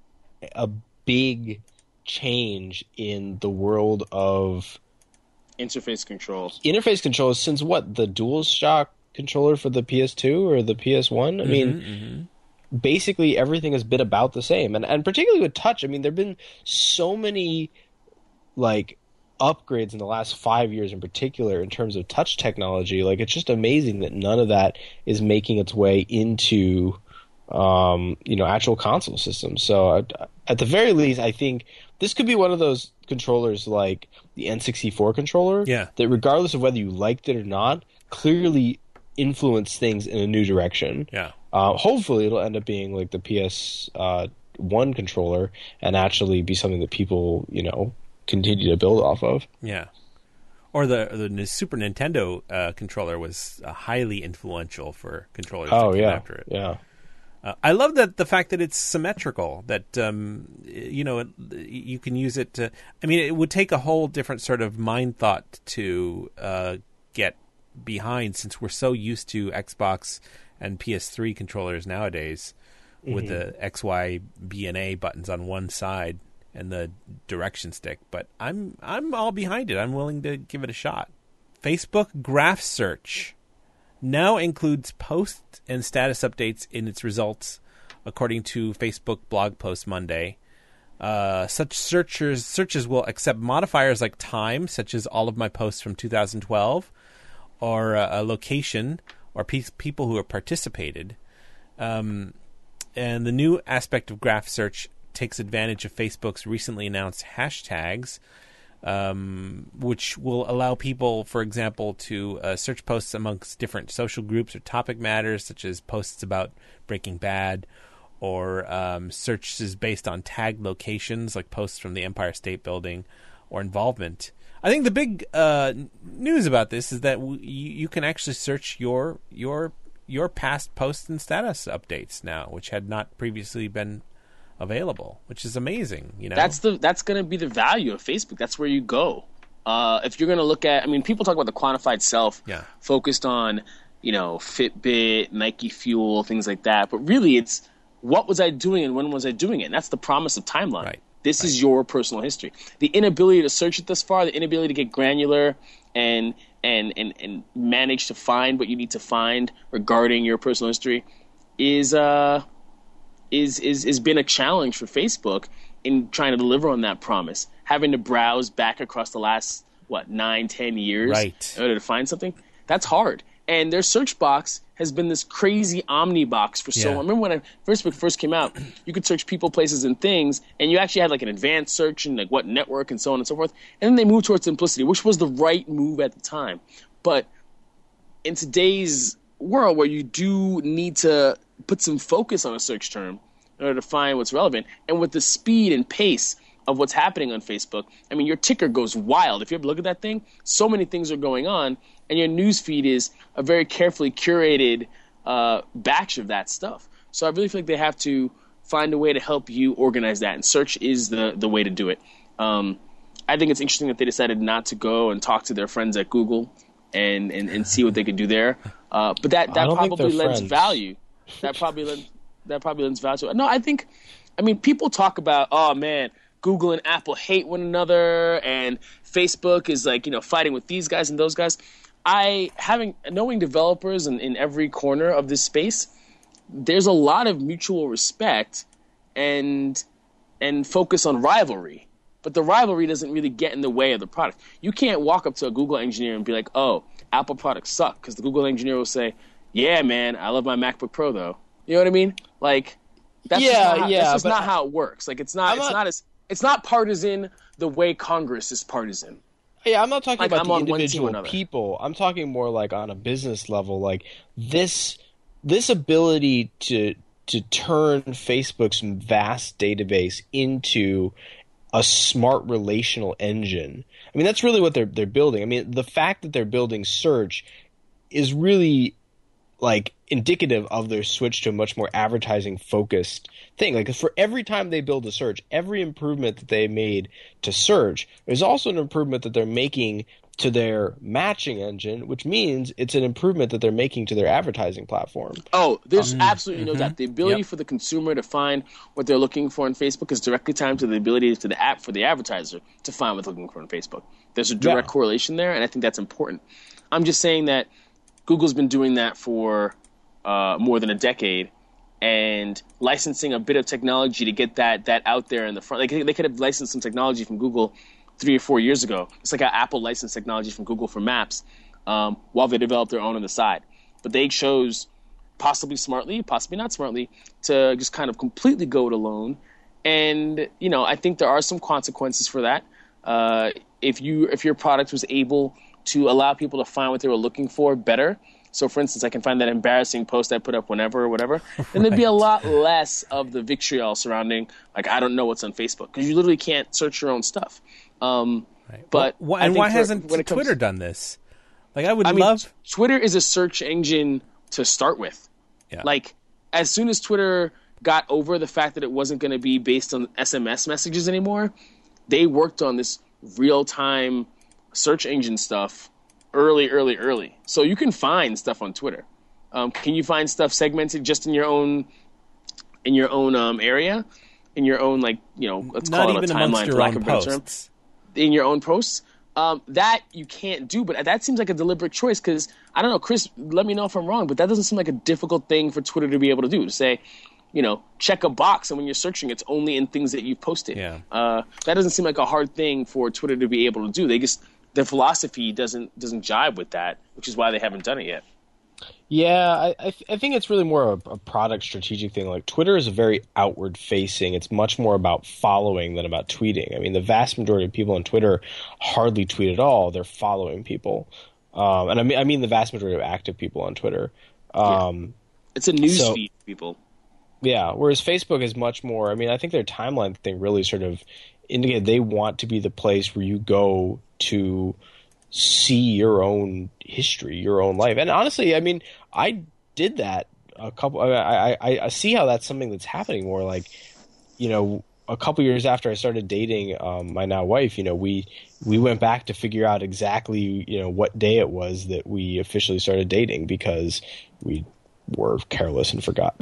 a big change in the world of Interface controls. interface controls since what, the DualShock controller for the P S two or the P S one? I mean, mm-hmm. basically everything has been about the same. And and particularly with touch, I mean, there have been so many, like, upgrades in the last five years in particular in terms of touch technology. Like, it's just amazing that none of that is making its way into, um, you know, actual console systems. So at, at the very least, I think this could be one of those controllers like the N sixty-four controller Yeah. that, regardless of whether you liked it or not, clearly influence things in a new direction. Yeah. Uh, hopefully, it'll end up being like the P S uh, one controller and actually be something that people, you know, continue to build off of. Yeah. Or the the Super Nintendo uh, controller was uh, highly influential for controllers. Oh that came yeah, after it. yeah. Uh, I love that the fact that it's symmetrical. That um, you know, you can use it to. I mean, it would take a whole different sort of mind thought to uh, get behind, since we're so used to Xbox and P S three controllers nowadays, mm-hmm. with the X, Y, B, and A buttons on one side and the direction stick. But I'm I'm all behind it. I'm willing to give it a shot. Facebook Graph Search now includes post and status updates in its results, according to Facebook blog post Monday. Uh, such searchers searches will accept modifiers like time, such as all of my posts from two thousand twelve, or uh, a location, or pe- people who have participated. Um, and the new aspect of Graph Search takes advantage of Facebook's recently announced hashtags, um, which will allow people, for example, to uh, search posts amongst different social groups or topic matters, such as posts about Breaking Bad, or um, searches based on tagged locations, like posts from the Empire State Building, or involvement. I think the big uh, news about this is that w- you, you can actually search your your your past posts and status updates now, which had not previously been available, which is amazing. You know, That's the that's going to be the value of Facebook. That's where you go. Uh, if you're going to look at, I mean, people talk about the quantified self, Yeah. focused on, you know, Fitbit, Nike Fuel, things like that. But really, it's what was I doing and when was I doing it? And that's the promise of timeline. Right. This is your personal history. The inability to search it this far, the inability to get granular and and and and manage to find what you need to find regarding your personal history is uh is is is been a challenge for Facebook in trying to deliver on that promise. Having to browse back across the last what nine, ten years Right. in order to find something, that's hard. And their search box has been this crazy omni box for so Yeah. long. Remember when I, Facebook first came out, you could search people, places, and things, and you actually had like an advanced search and like what network and so on and so forth. And then they moved towards simplicity, which was the right move at the time. But in today's world, where you do need to put some focus on a search term in order to find what's relevant, and with the speed and pace of what's happening on Facebook, I mean, your ticker goes wild. If you ever look at that thing, so many things are going on, and your news feed is a very carefully curated uh, batch of that stuff. So I really feel like they have to find a way to help you organize that, and search is the, the way to do it. Um, I think it's interesting that they decided not to go and talk to their friends at Google and, and, and see what they could do there. Uh, but that, I that don't think probably they're lends friends. value. That probably lends, that probably lends value to it. No, I think, I mean, people talk about, oh man, Google and Apple hate one another, and Facebook is like, you know, fighting with these guys and those guys. I, having, knowing developers in, in every corner of this space, there's a lot of mutual respect and and focus on rivalry. But the rivalry doesn't really get in the way of the product. You can't walk up to a Google engineer and be like, oh, Apple products suck, because the Google engineer will say, Yeah, man, I love my MacBook Pro though. You know what I mean? Like, that's Yeah, just not how, yeah, that's just but not I- how it works. Like, it's not, I'm it's not- not as, it's not partisan the way Congress is partisan. Yeah, I'm not talking Like, about I'm the on one team or individual another. people. I'm talking more like on a business level. Like this, this ability to to turn Facebook's vast database into a smart relational engine. I mean, that's really what they're they're building. I mean, the fact that they're building search is really like indicative of their switch to a much more advertising focused thing. Like for every time they build a search, every improvement that they made to search is also an improvement that they're making to their matching engine, which means it's an improvement that they're making to their advertising platform. Oh, there's absolutely no doubt. The ability Yep. for the consumer to find what they're looking for on Facebook is directly tied to the ability to the app for the advertiser to find what they're looking for on Facebook. There's a direct Yeah. correlation there, and I think that's important. I'm just saying that Google's been doing that for uh, more than a decade, and licensing a bit of technology to get that that out there in the front. Like they could have licensed some technology from Google three or four years ago. It's like how Apple licensed technology from Google for Maps um, while they developed their own on the side. But they chose, possibly smartly, possibly not smartly, to just kind of completely go it alone. And you know, I think there are some consequences for that. Uh, if you if your product was able to allow people to find what they were looking for better. So, for instance, I can find that embarrassing post I put up whenever or whatever, then there'd be a lot less of the vitriol surrounding, like, I don't know what's on Facebook, because you literally can't search your own stuff. Um, Right. But Why- I and think why for- hasn't when it comes- Twitter done this? Like, I would I mean, love. Twitter is a search engine to start with. Yeah. Like, as soon as Twitter got over the fact that it wasn't going to be based on S M S messages anymore, they worked on this real-time search engine stuff early, early, early. So you can find stuff on Twitter. Um, can you find stuff segmented just in your own in your own um, area, in your own, like, you know, let's Not call it even a amongst timeline, your for lack own of a better term, posts. in your own posts? Um, that you can't do, but that seems like a deliberate choice because, I don't know, Chris, let me know if I'm wrong, but that doesn't seem like a difficult thing for Twitter to be able to do, to say, you know, check a box, and when you're searching, it's only in things that you've posted. Yeah. Uh, that doesn't seem like a hard thing for Twitter to be able to do. They just, their philosophy doesn't doesn't jive with that, which is why they haven't done it yet. Yeah, I I, th- I think it's really more a, a product strategic thing. Like Twitter is a very outward facing. It's much more about following than about tweeting. I mean, the vast majority of people on Twitter hardly tweet at all. They're following people, um, and I mean I mean the vast majority of active people on Twitter. Um, It's a news So- feed, people. Yeah, whereas Facebook is much more. I mean, I think their timeline thing really sort of indicated they want to be the place where you go to see your own history, your own life. And honestly, I mean, I did that a couple. I I, I see how that's something that's happening more. Like, you know, a couple years after I started dating um, my now wife, you know, we we went back to figure out exactly, you know, what day it was that we officially started dating because we were careless and forgot.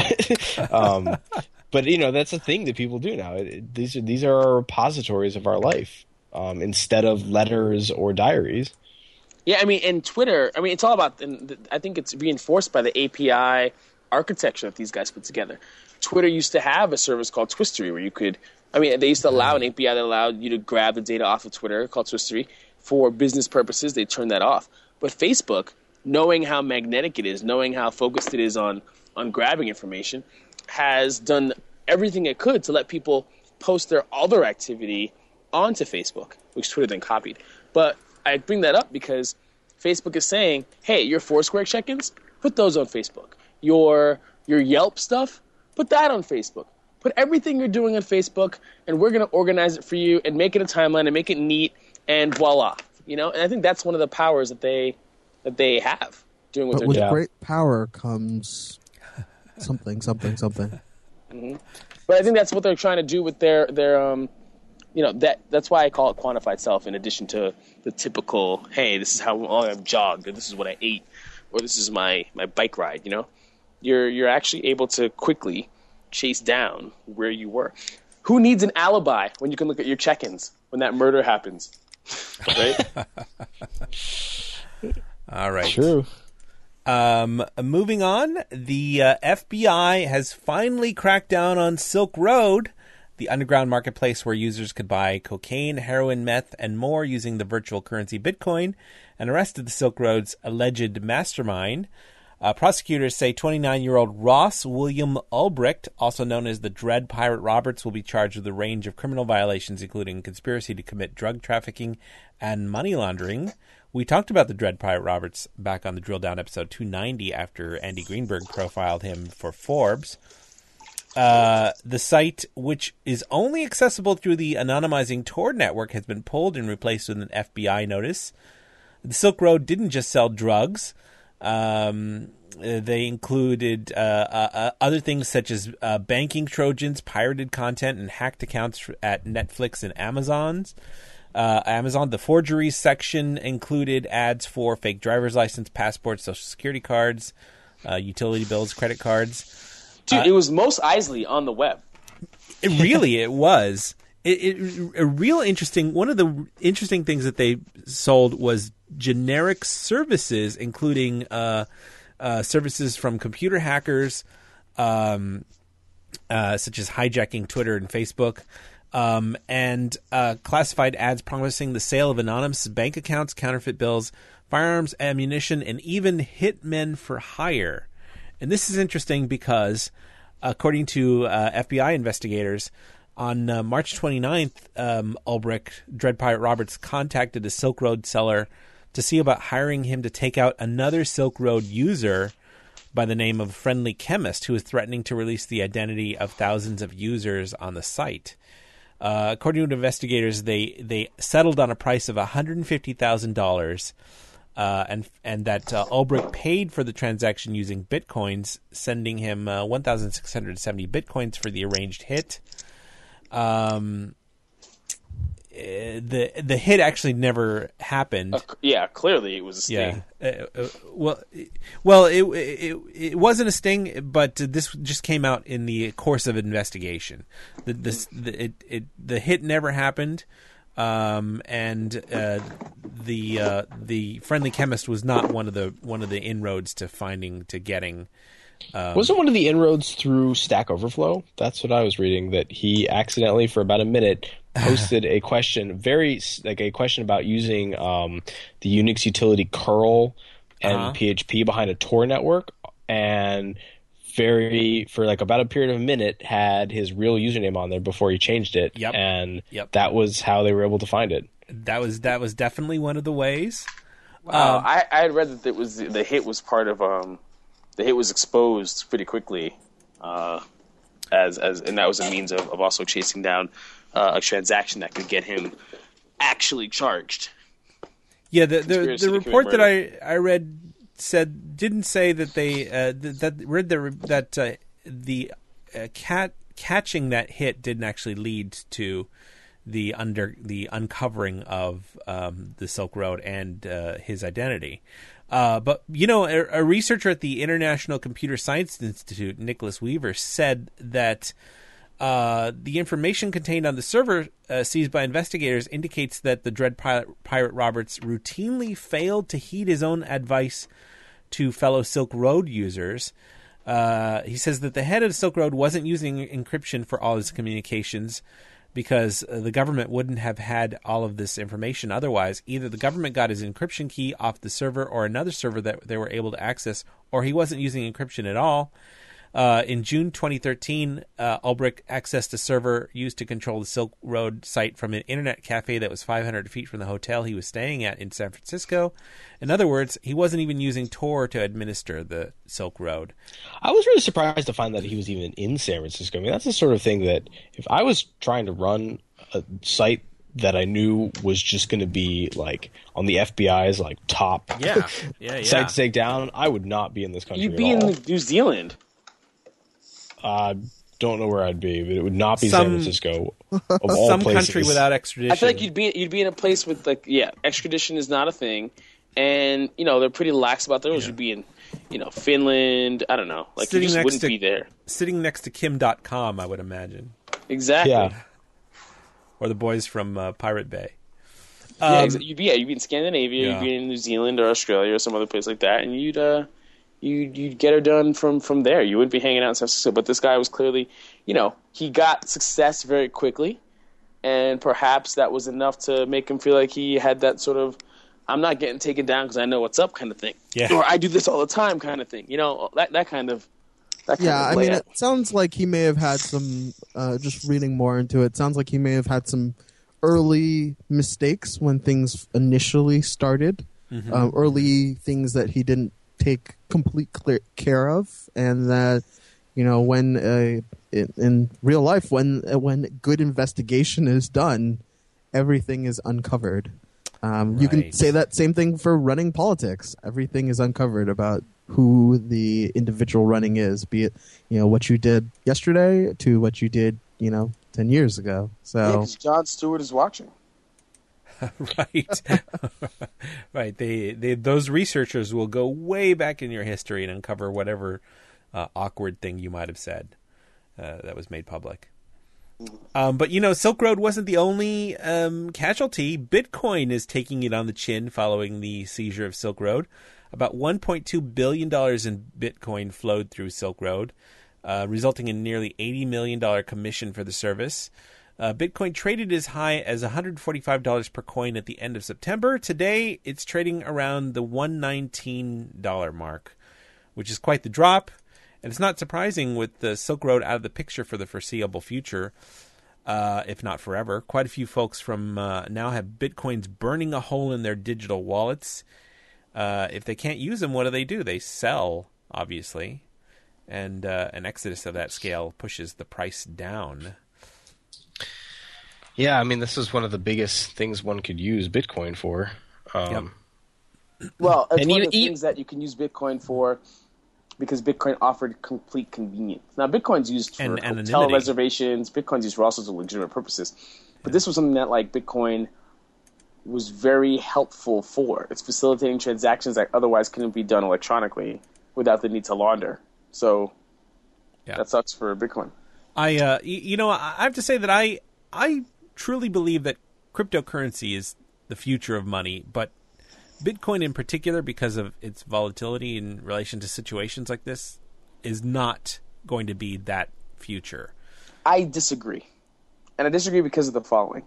um, but you know, that's a thing that people do now. It, it- these are these are our repositories of our life um, instead of letters or diaries. Yeah, I mean, and Twitter, I mean, it's all about, and th- I think it's reinforced by the A P I architecture that these guys put together. Twitter used to have a service called Twistery where you could, I mean, they used to allow an A P I that allowed you to grab the data off of Twitter called Twistery. For business purposes, they turned that off. But Facebook, knowing how magnetic it is, knowing how focused it is on, on grabbing information, has done everything it could to let people post their other activity onto Facebook, which Twitter then copied. But I bring that up because Facebook is saying, hey, your Foursquare check-ins, put those on Facebook. Your your Yelp stuff, put that on Facebook. Put everything you're doing on Facebook, and we're going to organize it for you and make it a timeline and make it neat, and voila. You know, and I think that's one of the powers that they that they have doing what But they're with doing. great power comes something, something, something. But I think that's what they're trying to do with their their um, you know, that that's why I call it quantified self. In addition to the typical, hey, this is how long I've jogged, or this is what I ate, or this is my my bike ride. You know, you're you're actually able to quickly chase down where you were. Who needs an alibi when you can look at your check-ins when that murder happens, right? All right. True. Um, moving on, the uh, F B I has finally cracked down on Silk Road, the underground marketplace where users could buy cocaine, heroin, meth, and more using the virtual currency Bitcoin, and arrested the Silk Road's alleged mastermind. Uh, prosecutors say twenty-nine-year-old Ross William Ulbricht, also known as the Dread Pirate Roberts, will be charged with a range of criminal violations, including conspiracy to commit drug trafficking and money laundering. We talked about the Dread Pirate Roberts back on the Drill Down episode two ninety after Andy Greenberg profiled him for Forbes. Uh, the site, which is only accessible through the anonymizing Tor network, has been pulled and replaced with an F B I notice. The Silk Road didn't just sell drugs. Um, they included uh, uh, other things such as uh, banking trojans, pirated content, and hacked accounts at Netflix and Amazon's. Uh, Amazon, the forgeries section included ads for fake driver's license, passports, social security cards, uh, utility bills, credit cards. Dude, Uh, it was Mos Eisley on the web. It really, it was. It, it a real interesting. One of the interesting things that they sold was generic services, including uh, uh, services from computer hackers, um, uh, such as hijacking Twitter and Facebook, um, and uh, classified ads promising the sale of anonymous bank accounts, counterfeit bills, firearms, ammunition, and even hitmen for hire. And this is interesting because, according to uh, F B I investigators, on uh, March twenty-ninth, um, Ulbricht, Dread Pirate Roberts, contacted a Silk Road seller to see about hiring him to take out another Silk Road user by the name of Friendly Chemist, who was threatening to release the identity of thousands of users on the site. Uh, according to investigators, they, they settled on a price of one hundred fifty thousand dollars. Uh, and and that uh, Ulbricht paid for the transaction using bitcoins, sending him uh, one thousand six hundred seventy bitcoins for the arranged hit. Um, the the hit actually never happened. Uh, yeah, clearly it was a sting. Yeah. Uh, uh, well, well, it, it it wasn't a sting, but this just came out in the course of investigation. The this the it, it the hit never happened. Um, and uh, the uh, the Friendly Chemist was not one of the one of the inroads to finding to getting. Um, Wasn't one of the inroads through Stack Overflow? That's what I was reading. That he accidentally, for about a minute, posted a question, very like a question about using um, the Unix utility curl and Uh-huh. P H P behind a Tor network, and very for like about a period of a minute had his real username on there before he changed it. Yep. And Yep. that was how they were able to find it. that was that was definitely one of the ways. Wow, Um, I, I had read that it was the hit was part of um, the hit was exposed pretty quickly, uh, as as and that was a means of, of also chasing down uh, a transaction that could get him actually charged. Yeah, the the, Conspiracy the to report commit that I, I read said didn't say that they uh, th- that read the that uh, the uh, cat catching that hit didn't actually lead to the under the uncovering of um, the Silk Road and uh, his identity. Uh, but you know, a, a researcher at the International Computer Science Institute, Nicholas Weaver, said that uh, the information contained on the server uh, seized by investigators indicates that the Dread Pirate, Pirate Roberts routinely failed to heed his own advice to fellow Silk Road users. Uh, he says that the head of Silk Road wasn't using encryption for all his communications because uh, the government wouldn't have had all of this information otherwise. Either the government got his encryption key off the server or another server that they were able to access, or he wasn't using encryption at all. Uh, in June twenty thirteen, uh, Ulbricht accessed a server used to control the Silk Road site from an internet cafe that was five hundred feet from the hotel he was staying at in San Francisco. In other words, he wasn't even using Tor to administer the Silk Road. I was really surprised to find that he was even in San Francisco. I mean, that's the sort of thing that if I was trying to run a site that I knew was just going to be like on the F B I's like top Yeah, yeah, yeah. site to take down, I would not be in this country You'd be at all. in New Zealand. I don't know where I'd be, but it would not be Some- San Francisco of all Some places. country without extradition. I feel like you'd be you'd be in a place with like yeah, extradition is not a thing, and you know they're pretty lax about those. You'd be in, you know, Finland. I don't know, like Sitting you just next wouldn't to- be there. Sitting next to Kim dot com, I would imagine. Exactly. Yeah. Or the boys from uh, Pirate Bay. Yeah, Um, exa- you'd be yeah, you'd be in Scandinavia, yeah. you'd be in New Zealand or Australia or some other place like that, and you'd uh, you'd you'd get her done from from there. You wouldn't be hanging out in San Francisco. But this guy was clearly, you know, he got success very quickly, and perhaps that was enough to make him feel like he had that sort of I'm not getting taken down because I know what's up kind of thing. Yeah. Or I do this all the time kind of thing. You know, that that kind of that kind Yeah, of I mean, layout. it sounds like he may have had some. Uh, just reading more into it, sounds like he may have had some early mistakes when things initially started. Mm-hmm. Um, early things that he didn't take complete clear care of, and that you know when uh, in, in real life, when uh, when good investigation is done, everything is uncovered. Um, You can Right. say that same thing for running politics. Everything is uncovered about who the individual running is, be it you know what you did yesterday to what you did you know ten years ago. Yeah, So 'cause Jon Stewart is watching. Right. Right. They, they those researchers will go way back in your history and uncover whatever uh, awkward thing you might have said uh, that was made public. Um, but, you know, Silk Road wasn't the only um, casualty. Bitcoin is taking it on the chin following the seizure of Silk Road. About one point two billion dollars in Bitcoin flowed through Silk Road, uh, resulting in nearly eighty million dollars commission for the service. Uh, Bitcoin traded as high as one hundred forty-five dollars per coin at the end of September. Today, it's trading around the one hundred nineteen dollars mark, which is quite the drop. And it's not surprising with the Silk Road out of the picture for the foreseeable future, uh, if not forever. Quite a few folks from uh, now have Bitcoins burning a hole in their digital wallets. Uh, if they can't use them, what do they do? They sell, obviously. And uh, an exodus of that scale pushes the price down. Yeah, I mean, this is one of the biggest things one could use Bitcoin for. Um, Well, it's And one even- of the e- things that you can use Bitcoin for because Bitcoin offered complete convenience. Now, Bitcoin's used for And hotel anonymity. reservations. Bitcoin's used for all sorts of legitimate purposes. But this was something that, like, Bitcoin was very helpful for. It's facilitating transactions that otherwise couldn't be done electronically without the need to launder. So Yeah. that sucks for Bitcoin. I, uh, y- you know, I I have to say that I, I truly believe that cryptocurrency is the future of money, but Bitcoin in particular, because of its volatility in relation to situations like this, is not going to be that future. I disagree. And I disagree because of the following.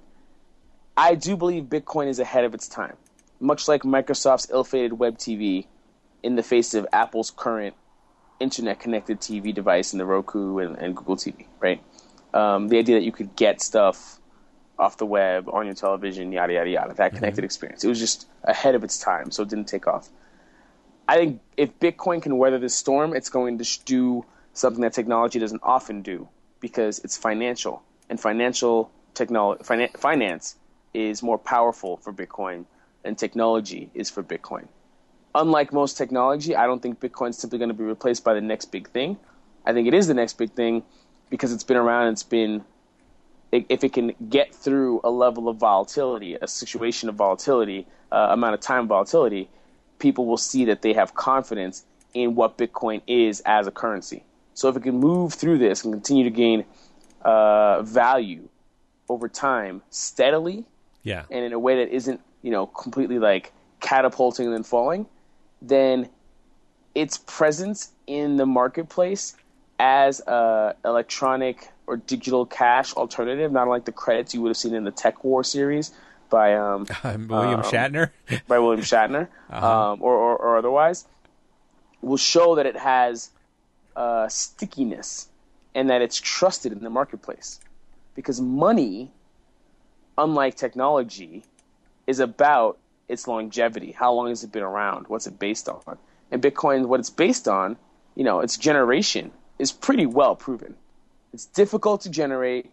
I do believe Bitcoin is ahead of its time, much like Microsoft's ill-fated web T V in the face of Apple's current internet-connected T V device in the Roku and, and Google T V, right? Um, the idea that you could get stuff off the web, on your television, yada, yada, yada, that connected experience. It was just ahead of its time, so it didn't take off. I think if Bitcoin can weather this storm, it's going to sh- do something that technology doesn't often do because it's financial. And financial technology, finan- finance is more powerful for Bitcoin than technology is for Bitcoin. Unlike most technology, I don't think Bitcoin's simply going to be replaced by the next big thing. I think it is the next big thing because it's been around and it's been, if it can get through a level of volatility, a situation of volatility, uh, amount of time volatility, people will see that they have confidence in what Bitcoin is as a currency. So if it can move through this and continue to gain uh, value over time steadily Yeah. and in a way that isn't, you know, completely like catapulting and then falling, then its presence in the marketplace as a electronic or digital cash alternative, not like the credits you would have seen in the Tech War series by um, William um, Shatner. by William Shatner, Uh-huh. um, or, or, or otherwise, will show that it has uh, stickiness and that it's trusted in the marketplace. Because money, unlike technology, is about its longevity. How long has it been around? What's it based on? And Bitcoin, what it's based on, you know, its generation is pretty well proven. It's difficult to generate,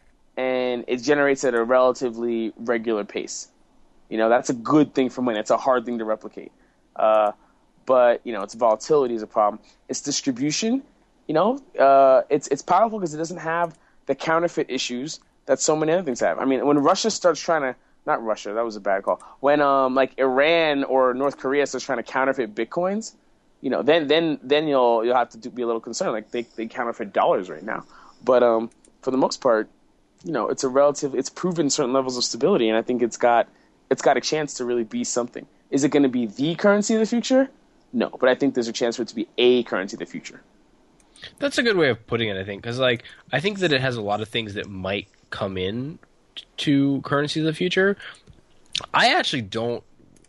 and it generates at a relatively regular pace. You know, that's a good thing for money. It's a hard thing to replicate. Uh, but, you know, its volatility is a problem. Its distribution, you know, uh, it's it's powerful because it doesn't have the counterfeit issues that so many other things have. I mean, when Russia starts trying to, not Russia, that was a bad call. When, um, like, Iran or North Korea starts trying to counterfeit Bitcoins, you know, then then then you'll you'll have to do, be a little concerned. Like, they, they counterfeit dollars right now. But um, for the most part, you know, it's a relative, it's proven certain levels of stability, and I think it's got it's got a chance to really be something. Is it going to be the currency of the future? No, but I think there's a chance for it to be a currency of the future. That's a good way of putting it, I think, because like I think that it has a lot of things that might come in to currency of the future. I actually don't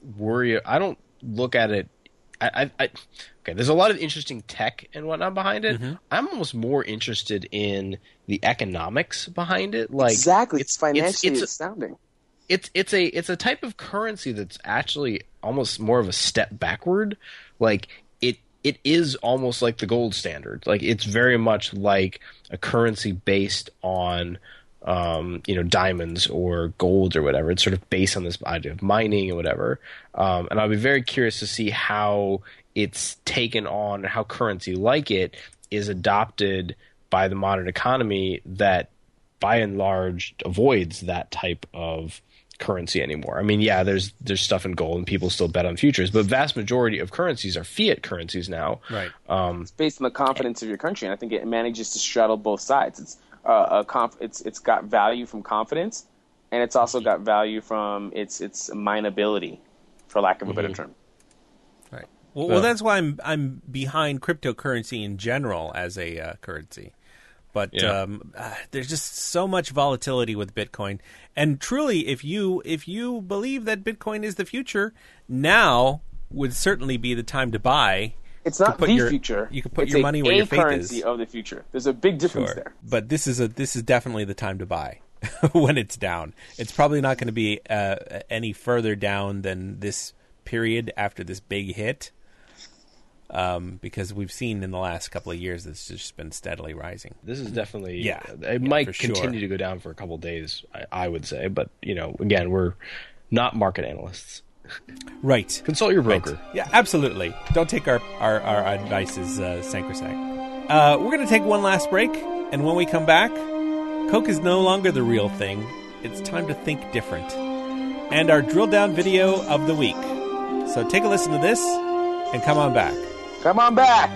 worry. I don't look at it. I, I, I okay. There's a lot of interesting tech and whatnot behind it. Mm-hmm. I'm almost more interested in the economics behind it. Like exactly, it's, it's financially it's, it's astounding. It's it's a it's a type of currency that's actually almost more of a step backward. Like it it is almost like the gold standard. Like it's very much like a currency based on um, you know diamonds or gold or whatever. It's sort of based on this idea of mining and whatever. Um, and I'll be very curious to see how it's taken on, how currency like it is adopted by the modern economy that by and large avoids that type of currency anymore. I mean, yeah, there's there's stuff in gold and people still bet on futures, but vast majority of currencies are fiat currencies now. Right. Um, It's based on the confidence of your country, and I think it manages to straddle both sides. It's uh, a conf- it's it's got value from confidence, and it's also got value from its its mineability, for lack of a better term. Right. Well, well, that's why I'm I'm behind cryptocurrency in general as a uh, currency. But Yeah. um, uh, there's just so much volatility with Bitcoin, and truly, if you if you believe that Bitcoin is the future, now would certainly be the time to buy. It's You not put the your- future. you can put it's your a, money where a your faith currency is. of the future. There's a big difference Sure. there. But this is a this is definitely the time to buy when it's down. It's probably not going to be uh, any further down than this period after this big hit. Um, because we've seen in the last couple of years it's just been steadily rising. this is definitely Yeah. It Yeah, might for sure. continue to go down for a couple of days, I, I would say. But you know, again, we're not market analysts. Right. Consult your Right. broker. Yeah, absolutely. Don't take our, our, our advice as uh, sacrosanct. Uh, we're going to take one last break, and when we come back, Coke is no longer the real thing. It's time to think different. And our drill down video of the week. So take a listen to this, and come on back. Come on back.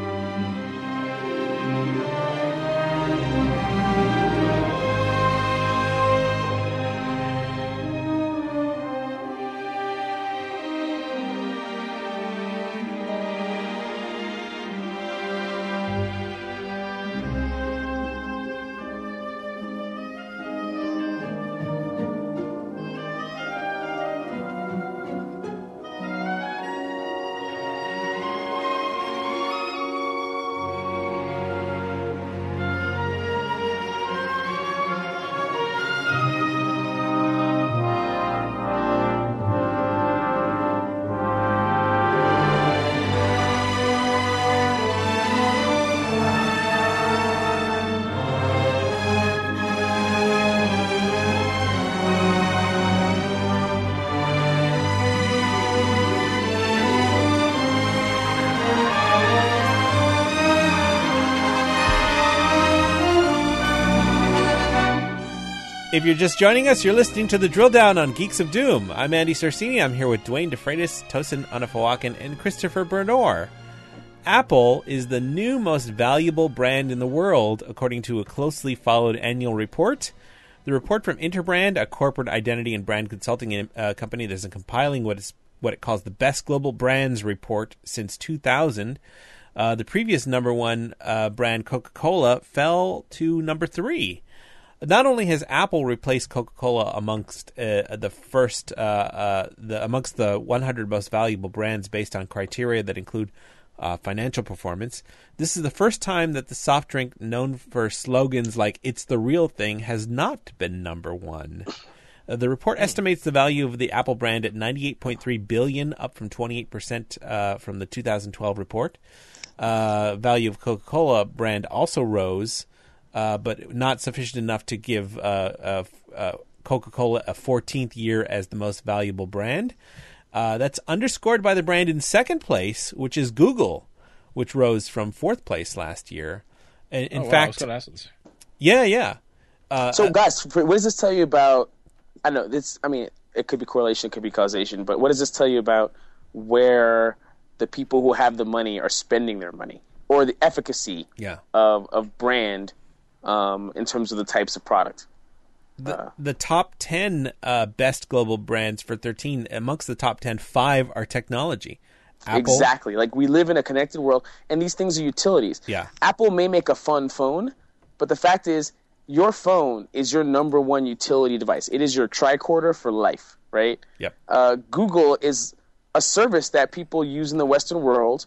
If you're just joining us, you're listening to the Drill Down on Geeks of Doom. I'm Andy Sorsini. I'm here with Dwayne DeFreitas, Tosin Anafawakan, and Christopher Bernor. Apple is the new most valuable brand in the world, according to a closely followed annual report. The report from Interbrand, a corporate identity and brand consulting uh, company that is compiling what is what it calls the best global brands report since two thousand. Uh, the previous number one uh, brand, Coca-Cola, fell to number three. Not only has Apple replaced Coca-Cola amongst uh, the first, uh, uh, the amongst the one hundred most valuable brands based on criteria that include uh, financial performance, this is the first time that the soft drink known for slogans like "It's the real thing" has not been number one. Uh, the report estimates the value of the Apple brand at ninety-eight point three billion dollars, up from twenty-eight percent uh, from the two thousand twelve report. Uh, value of Coca-Cola brand also rose, Uh, but not sufficient enough to give uh, uh, uh, Coca-Cola a fourteenth year as the most valuable brand. Uh, that's underscored by the brand in second place, which is Google, which rose from fourth place last year. In, in oh, wow, fact, that's what happens. yeah, yeah. Uh, So, guys, what does this tell you about? I don't know. This, I mean, it could be correlation, it could be causation, but what does this tell you about where the people who have the money are spending their money, or the efficacy yeah. of of brand um, in terms of the types of product? The, the top ten uh, best global brands for thirteen, amongst the top ten, five are technology. Apple, Exactly. Like, we live in a connected world, and these things are utilities. Yeah. Apple may make a fun phone, but the fact is, your phone is your number one utility device. It is your tricorder for life. right? Yep. Uh, Google is a service that people use in the Western world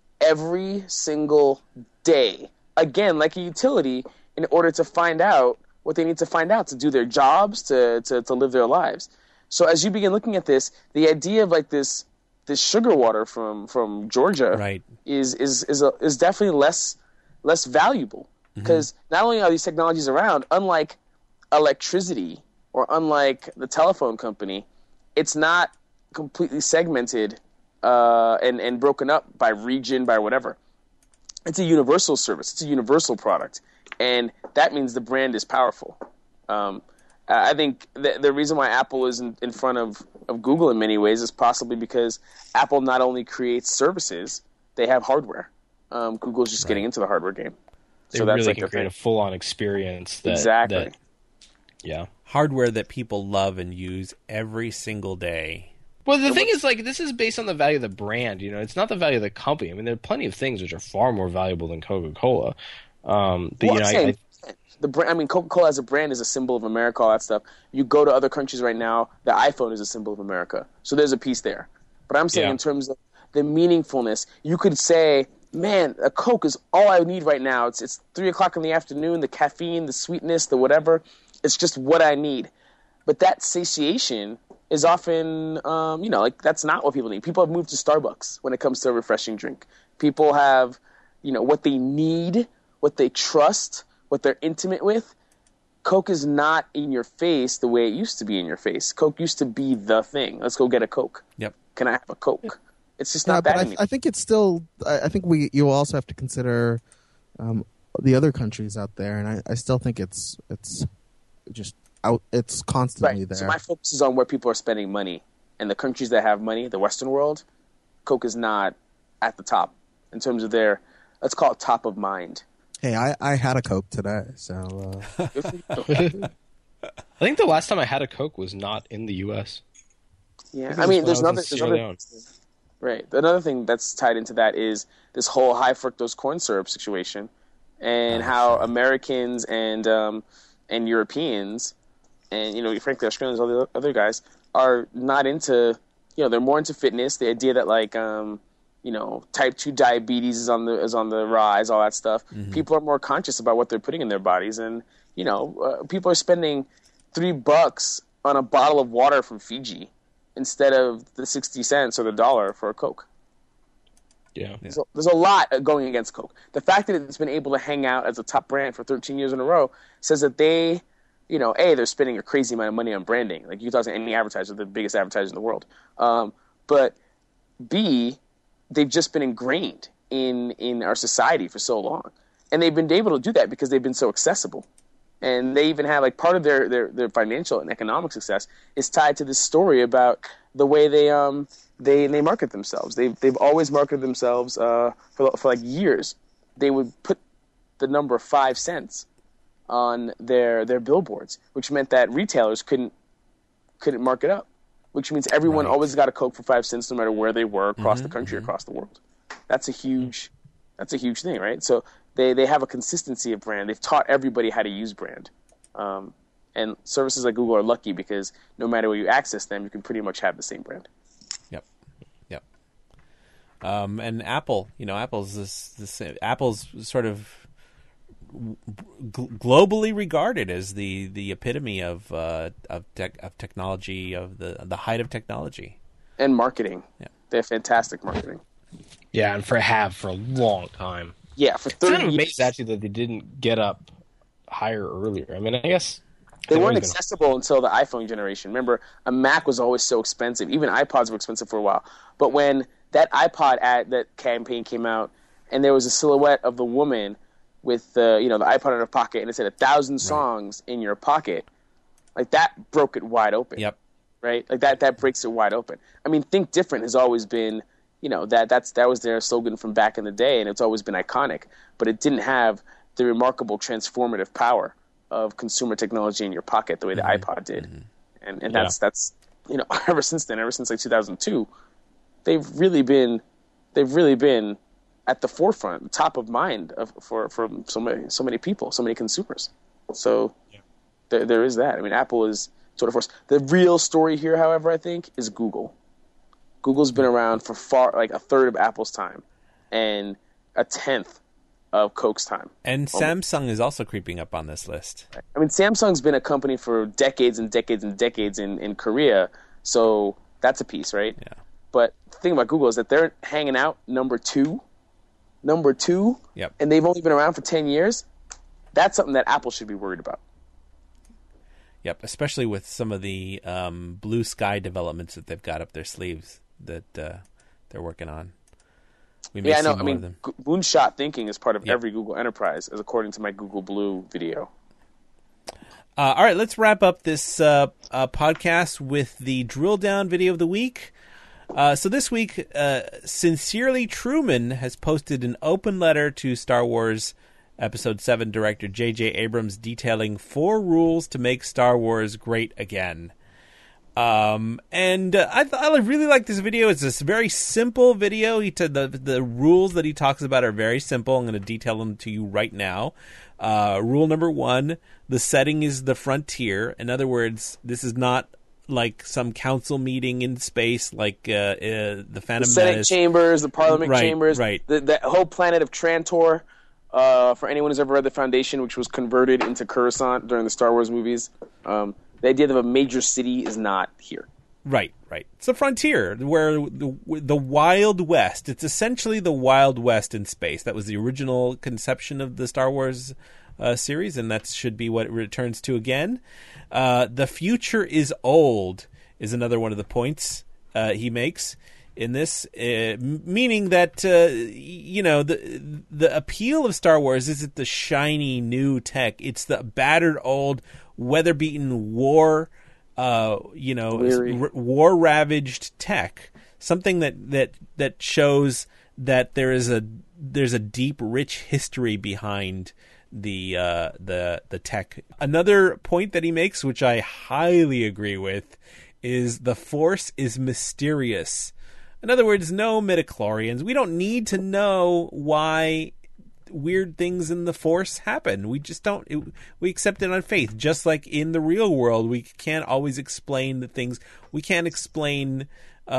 every single day. Again, like a utility, in order to find out what they need to find out to do their jobs, to, to, to live their lives. So as you begin looking at this, the idea of like this this sugar water from, from Georgia Right. is is is, a, is definitely less less valuable, because mm-hmm. not only are these technologies around, unlike electricity or unlike the telephone company, it's not completely segmented uh, and and broken up by region, by whatever. It's a universal service. It's a universal product, and that means the brand is powerful. Um, I think the, the reason why Apple is in, in front of, of Google in many ways is possibly because Apple not only creates services, they have hardware. Um, Google's just right. getting into the hardware game. They so that's really like can create thing. a full-on experience. That, exactly. That, yeah. Hardware that people love and use every single day. Well, the thing is, like, this is based on the value of the brand. You know, it's not the value of the company. I mean, there are plenty of things which are far more valuable than Coca-Cola. Um, but well, you know, I'm saying, I, the brand. I mean, Coca-Cola as a brand is a symbol of America. All that stuff. You go to other countries right now, the iPhone is a symbol of America. So there's a piece there. But I'm saying Yeah. in terms of the meaningfulness, you could say, man, a Coke is all I need right now. It's it's three o'clock in the afternoon. The caffeine, the sweetness, the whatever. It's just what I need. But that satiation is often, um, you know, like that's not what people need. People have moved to Starbucks when it comes to a refreshing drink. People have, you know, what they need, what they trust, what they're intimate with. Coke is not in your face the way it used to be in your face. Coke used to be the thing. Let's go get a Coke. Yep. Can I have a Coke? It's just Yeah, not but that I, anymore. I think it's still. I, I think we. You also have to consider um, the other countries out there, and I, I still think it's it's just out. It's constantly Right. there. So my focus is on where people are spending money, and the countries that have money, the Western world, Coke is not at the top in terms of their, let's call it top of mind. Hey, I, I had a Coke today, so uh, I think the last time I had a Coke was not in the U S Yeah, think I mean, it's there's when I another, was in there's Sierra another Leone. right. Another thing that's tied into that is this whole high fructose corn syrup situation, and how Americans and um, and Europeans, and you know, frankly, Australians, all the other guys are not into. You know, they're more into fitness. The idea that like, um, you know, type two diabetes is on the is on the rise, all that stuff. Mm-hmm. People are more conscious about what they're putting in their bodies, and you know, uh, people are spending three bucks on a bottle of water from Fiji instead of the sixty cents or the dollar for a Coke. Yeah. There's, a, there's a lot going against Coke. The fact that it's been able to hang out as a top brand for thirteen years in a row says that they, you know, A, they're spending a crazy amount of money on branding. Like, you can talk to any advertiser, they're the biggest advertiser in the world. Um, but B, they've just been ingrained in, in our society for so long. And they've been able to do that because they've been so accessible. And they even have, like, part of their, their, their financial and economic success is tied to this story about the way they um they they market themselves. They've they've always marketed themselves uh for for like years. They would put the number five cents on their their billboards, which meant that retailers couldn't couldn't mark it up. Which means everyone Right. always got a Coke for five cents, no matter where they were across Mhm, the country, mhm. across the world. That's a huge that's a huge thing, right? So they they have a consistency of brand. They've taught everybody how to use brand. Um, and services like Google are lucky because no matter where you access them, you can pretty much have the same brand. Yep. Yep. Um, and Apple, you know, Apple's this, this Apple's sort of g- globally regarded as the, the epitome of uh, of, tech, of technology, of the the height of technology. And marketing. Yeah. They have fantastic marketing. Yeah, and for have for a long time. Yeah, for It's thirty kind of years, amazed actually that they didn't get up higher earlier. I mean, I guess they they've weren't always been- accessible until the iPhone generation. Remember, a Mac was always so expensive. Even iPods were expensive for a while. But when that iPod ad, that campaign came out, and there was a silhouette of the woman with the, you know, the iPod in her pocket, and it said a thousand songs in your pocket, like that broke it wide open. Yep. Right? Like that that breaks it wide open. I mean, Think Different has always been, you know, that that's that was their slogan from back in the day, and it's always been iconic. But it didn't have the remarkable transformative power of consumer technology in your pocket the way the iPod did. And and that's that's you know, ever since then, ever since like two thousand two, they've really been they've really been at the forefront, top of mind of, for for so many so many people, so many consumers. So there there is that. I mean, Apple is tour de force. The real story here, however, I think, is Google. Google's been around for far like a third of Apple's time, and a tenth of Coke's time. And Samsung is also creeping up on this list. I mean, Samsung's been a company for decades and decades and decades in, in Korea, so that's a piece, right? Yeah. But the thing about Google is that they're hanging out number two, number two, Yep. and they've only been around for ten years. That's something that Apple should be worried about. Yep, especially with some of the um, blue sky developments that they've got up their sleeves that uh, they're working on. We may Yeah, I see know. I more of mean, them. G- moonshot thinking is part of Yep. every Google enterprise, as according to my Google Blue video. Uh, all right, let's wrap up this uh, uh, podcast with the drill down video of the week. Uh, so this week, uh, Sincerely Truman has posted an open letter to Star Wars Episode seven director J J Abrams detailing four rules to make Star Wars great again. Um, and uh, I, th- I really like this video. It's this very simple video. He t- the the rules that he talks about are very simple. I'm going to detail them to you right now. Uh, rule number one: the setting is the frontier. In other words, this is not like some council meeting in space, like uh, uh, the Phantom The Senate Menace. chambers, the Parliament Right, chambers, right. The, that whole planet of Trantor. Uh, for anyone who's ever read The Foundation, which was converted into Coruscant during the Star Wars movies, um, the idea of a major city is not here. Right, right. It's a frontier where the, the Wild West. It's essentially the Wild West in space. That was the original conception of the Star Wars uh, series, and that should be what it returns to again. Uh, the future is old is another one of the points uh, he makes in this, uh, meaning that uh, you know the the appeal of Star Wars isn't the shiny new tech; it's the battered old, weather-beaten war, uh, you know, r- war-ravaged tech. Something that, that that shows that there is a there's a deep, rich history behind the uh, the the tech. Another point that he makes, which I highly agree with, is the Force is mysterious. In other words, no midichlorians. We don't need to know why weird things in the Force happen. We just don't. It, we accept it on faith. Just like in the real world, we can't always explain the things. We can't explain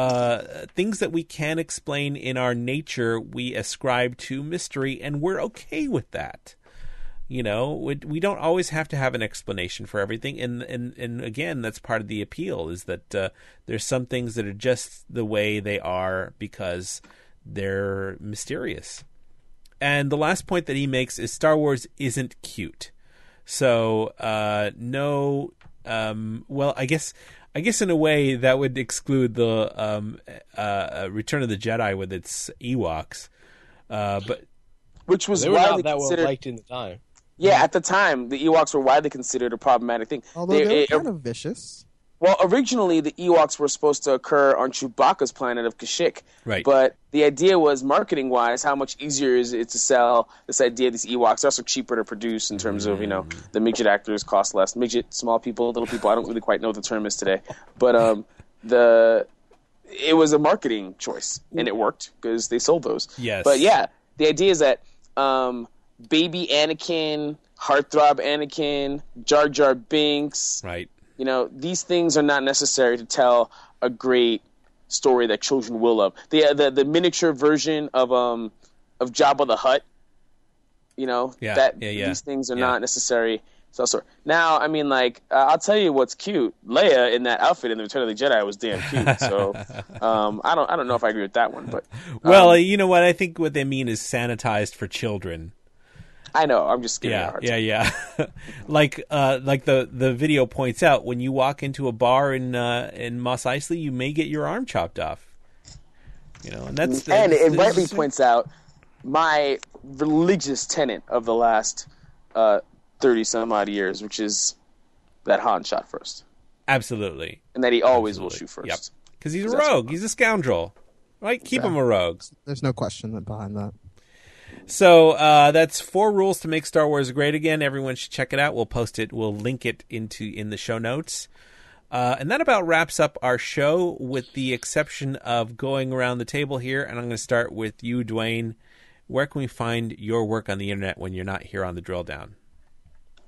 uh, things that we can explain in our nature. We ascribe to mystery, and we're okay with that. You know, we, we don't always have to have an explanation for everything, and and, and again, that's part of the appeal, is that uh, there's some things that are just the way they are because they're mysterious. And the last point that he makes is Star Wars isn't cute. So uh, no, um, well, I guess I guess in a way that would exclude the um, uh, Return of the Jedi with its Ewoks, uh, but Which was They were widely not that well considered. liked in the time. Yeah, at the time, the Ewoks were widely considered a problematic thing. Although they, They- were it- kind of vicious. Well, originally the Ewoks were supposed to occur on Chewbacca's planet of Kashyyyk. Right. But the idea was, marketing-wise, how much easier is it to sell this idea of these Ewoks? They're also cheaper to produce in terms of, you know, the midget actors cost less. Midget, small people, little people, I don't really quite know what the term is today. But um, the it was a marketing choice, and it worked because they sold those. Yes. But yeah, the idea is that um, baby Anakin, heartthrob Anakin, Jar Jar Binks, right. you know, these things are not necessary to tell a great story that children will love. The the, the miniature version of um of Jabba the Hutt, you know, Yeah, that yeah, yeah. these things are Yeah. not necessary. So, so now, I mean, like, uh, I'll tell you what's cute. Leia in that outfit in the Return of the Jedi was damn cute. So, um, I don't I don't know if I agree with that one, but Well, um, you know what? I think what they mean is sanitized for children. I know I'm just giving it a Yeah, hard yeah, time. yeah. like, uh, like the, the video points out, when you walk into a bar in uh, in Mos Eisley, you may get your arm chopped off. You know, and that's the, And it this- rightly points out my religious tenet of the last uh, thirty some odd years, which is that Han shot first, absolutely, and that he always will Absolutely. shoot first. Yep. Because he's a 'Cause that's rogue. what- He's a scoundrel. Right? Keep Yeah. him a rogue. There's no question that behind that. So uh, that's four rules to make Star Wars great again. Everyone should check it out. We'll post it. We'll link it into in the show notes. Uh, and that about wraps up our show, with the exception of going around the table here. And I'm going to start with you, Dwayne. Where can we find your work on the internet when you're not here on the Drill Down?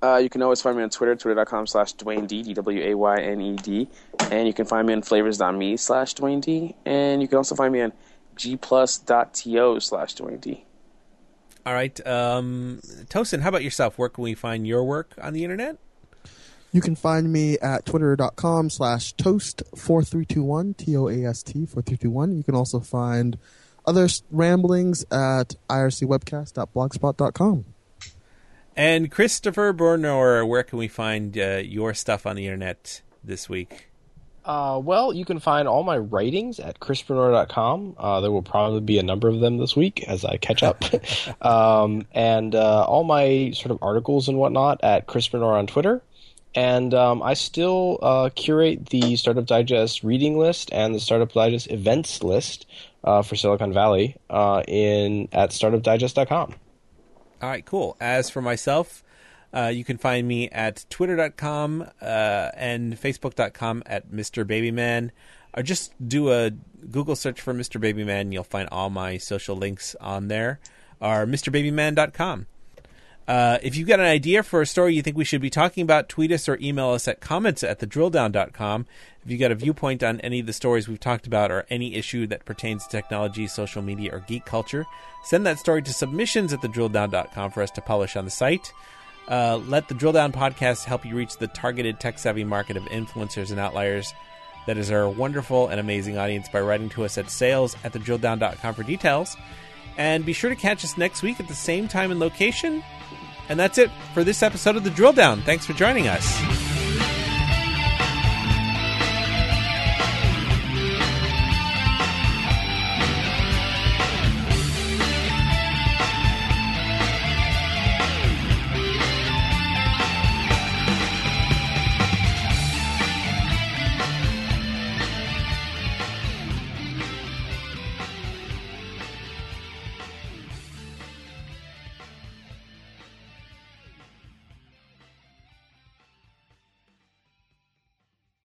Uh, you can always find me on Twitter, twitter.com slash Dwayne D, D W A Y N E D. And you can find me on flavors.me slash Dwayne D. And you can also find me on gplus.to slash Dwayne D. All right. Um, Tosin, how about yourself? Where can we find your work on the internet? You can find me at twitter.com slash toast4321, T O A S T four three two one. You can also find other ramblings at I R C webcast dot blogspot dot com. And Christopher Bernauer, where can we find uh, your stuff on the internet this week? Uh, well, you can find all my writings at chris bernauer dot com. Uh, there will probably be a number of them this week as I catch up. um, and uh, all my sort of articles and whatnot at Chris Bernauer on Twitter. And um, I still uh, curate the Startup Digest reading list and the Startup Digest events list uh, for Silicon Valley uh, in at startup digest dot com. All right, cool. As for myself, uh, you can find me at twitter dot com uh, and facebook dot com at Mister Babyman. Or just do a Google search for Mister Babyman, and you'll find all my social links on there. Or Mr Babyman dot com. Uh, if you've got an idea for a story you think we should be talking about, tweet us or email us at comments at the drill down dot com. If you've got a viewpoint on any of the stories we've talked about or any issue that pertains to technology, social media, or geek culture, send that story to submissions at the drill down dot com for us to publish on the site. Uh, let the Drill Down podcast help you reach the targeted tech-savvy market of influencers and outliers that is our wonderful and amazing audience by writing to us at sales at the drill down dot com for details. And be sure to catch us next week at the same time and location. And that's it for this episode of The Drill Down. Thanks for joining us.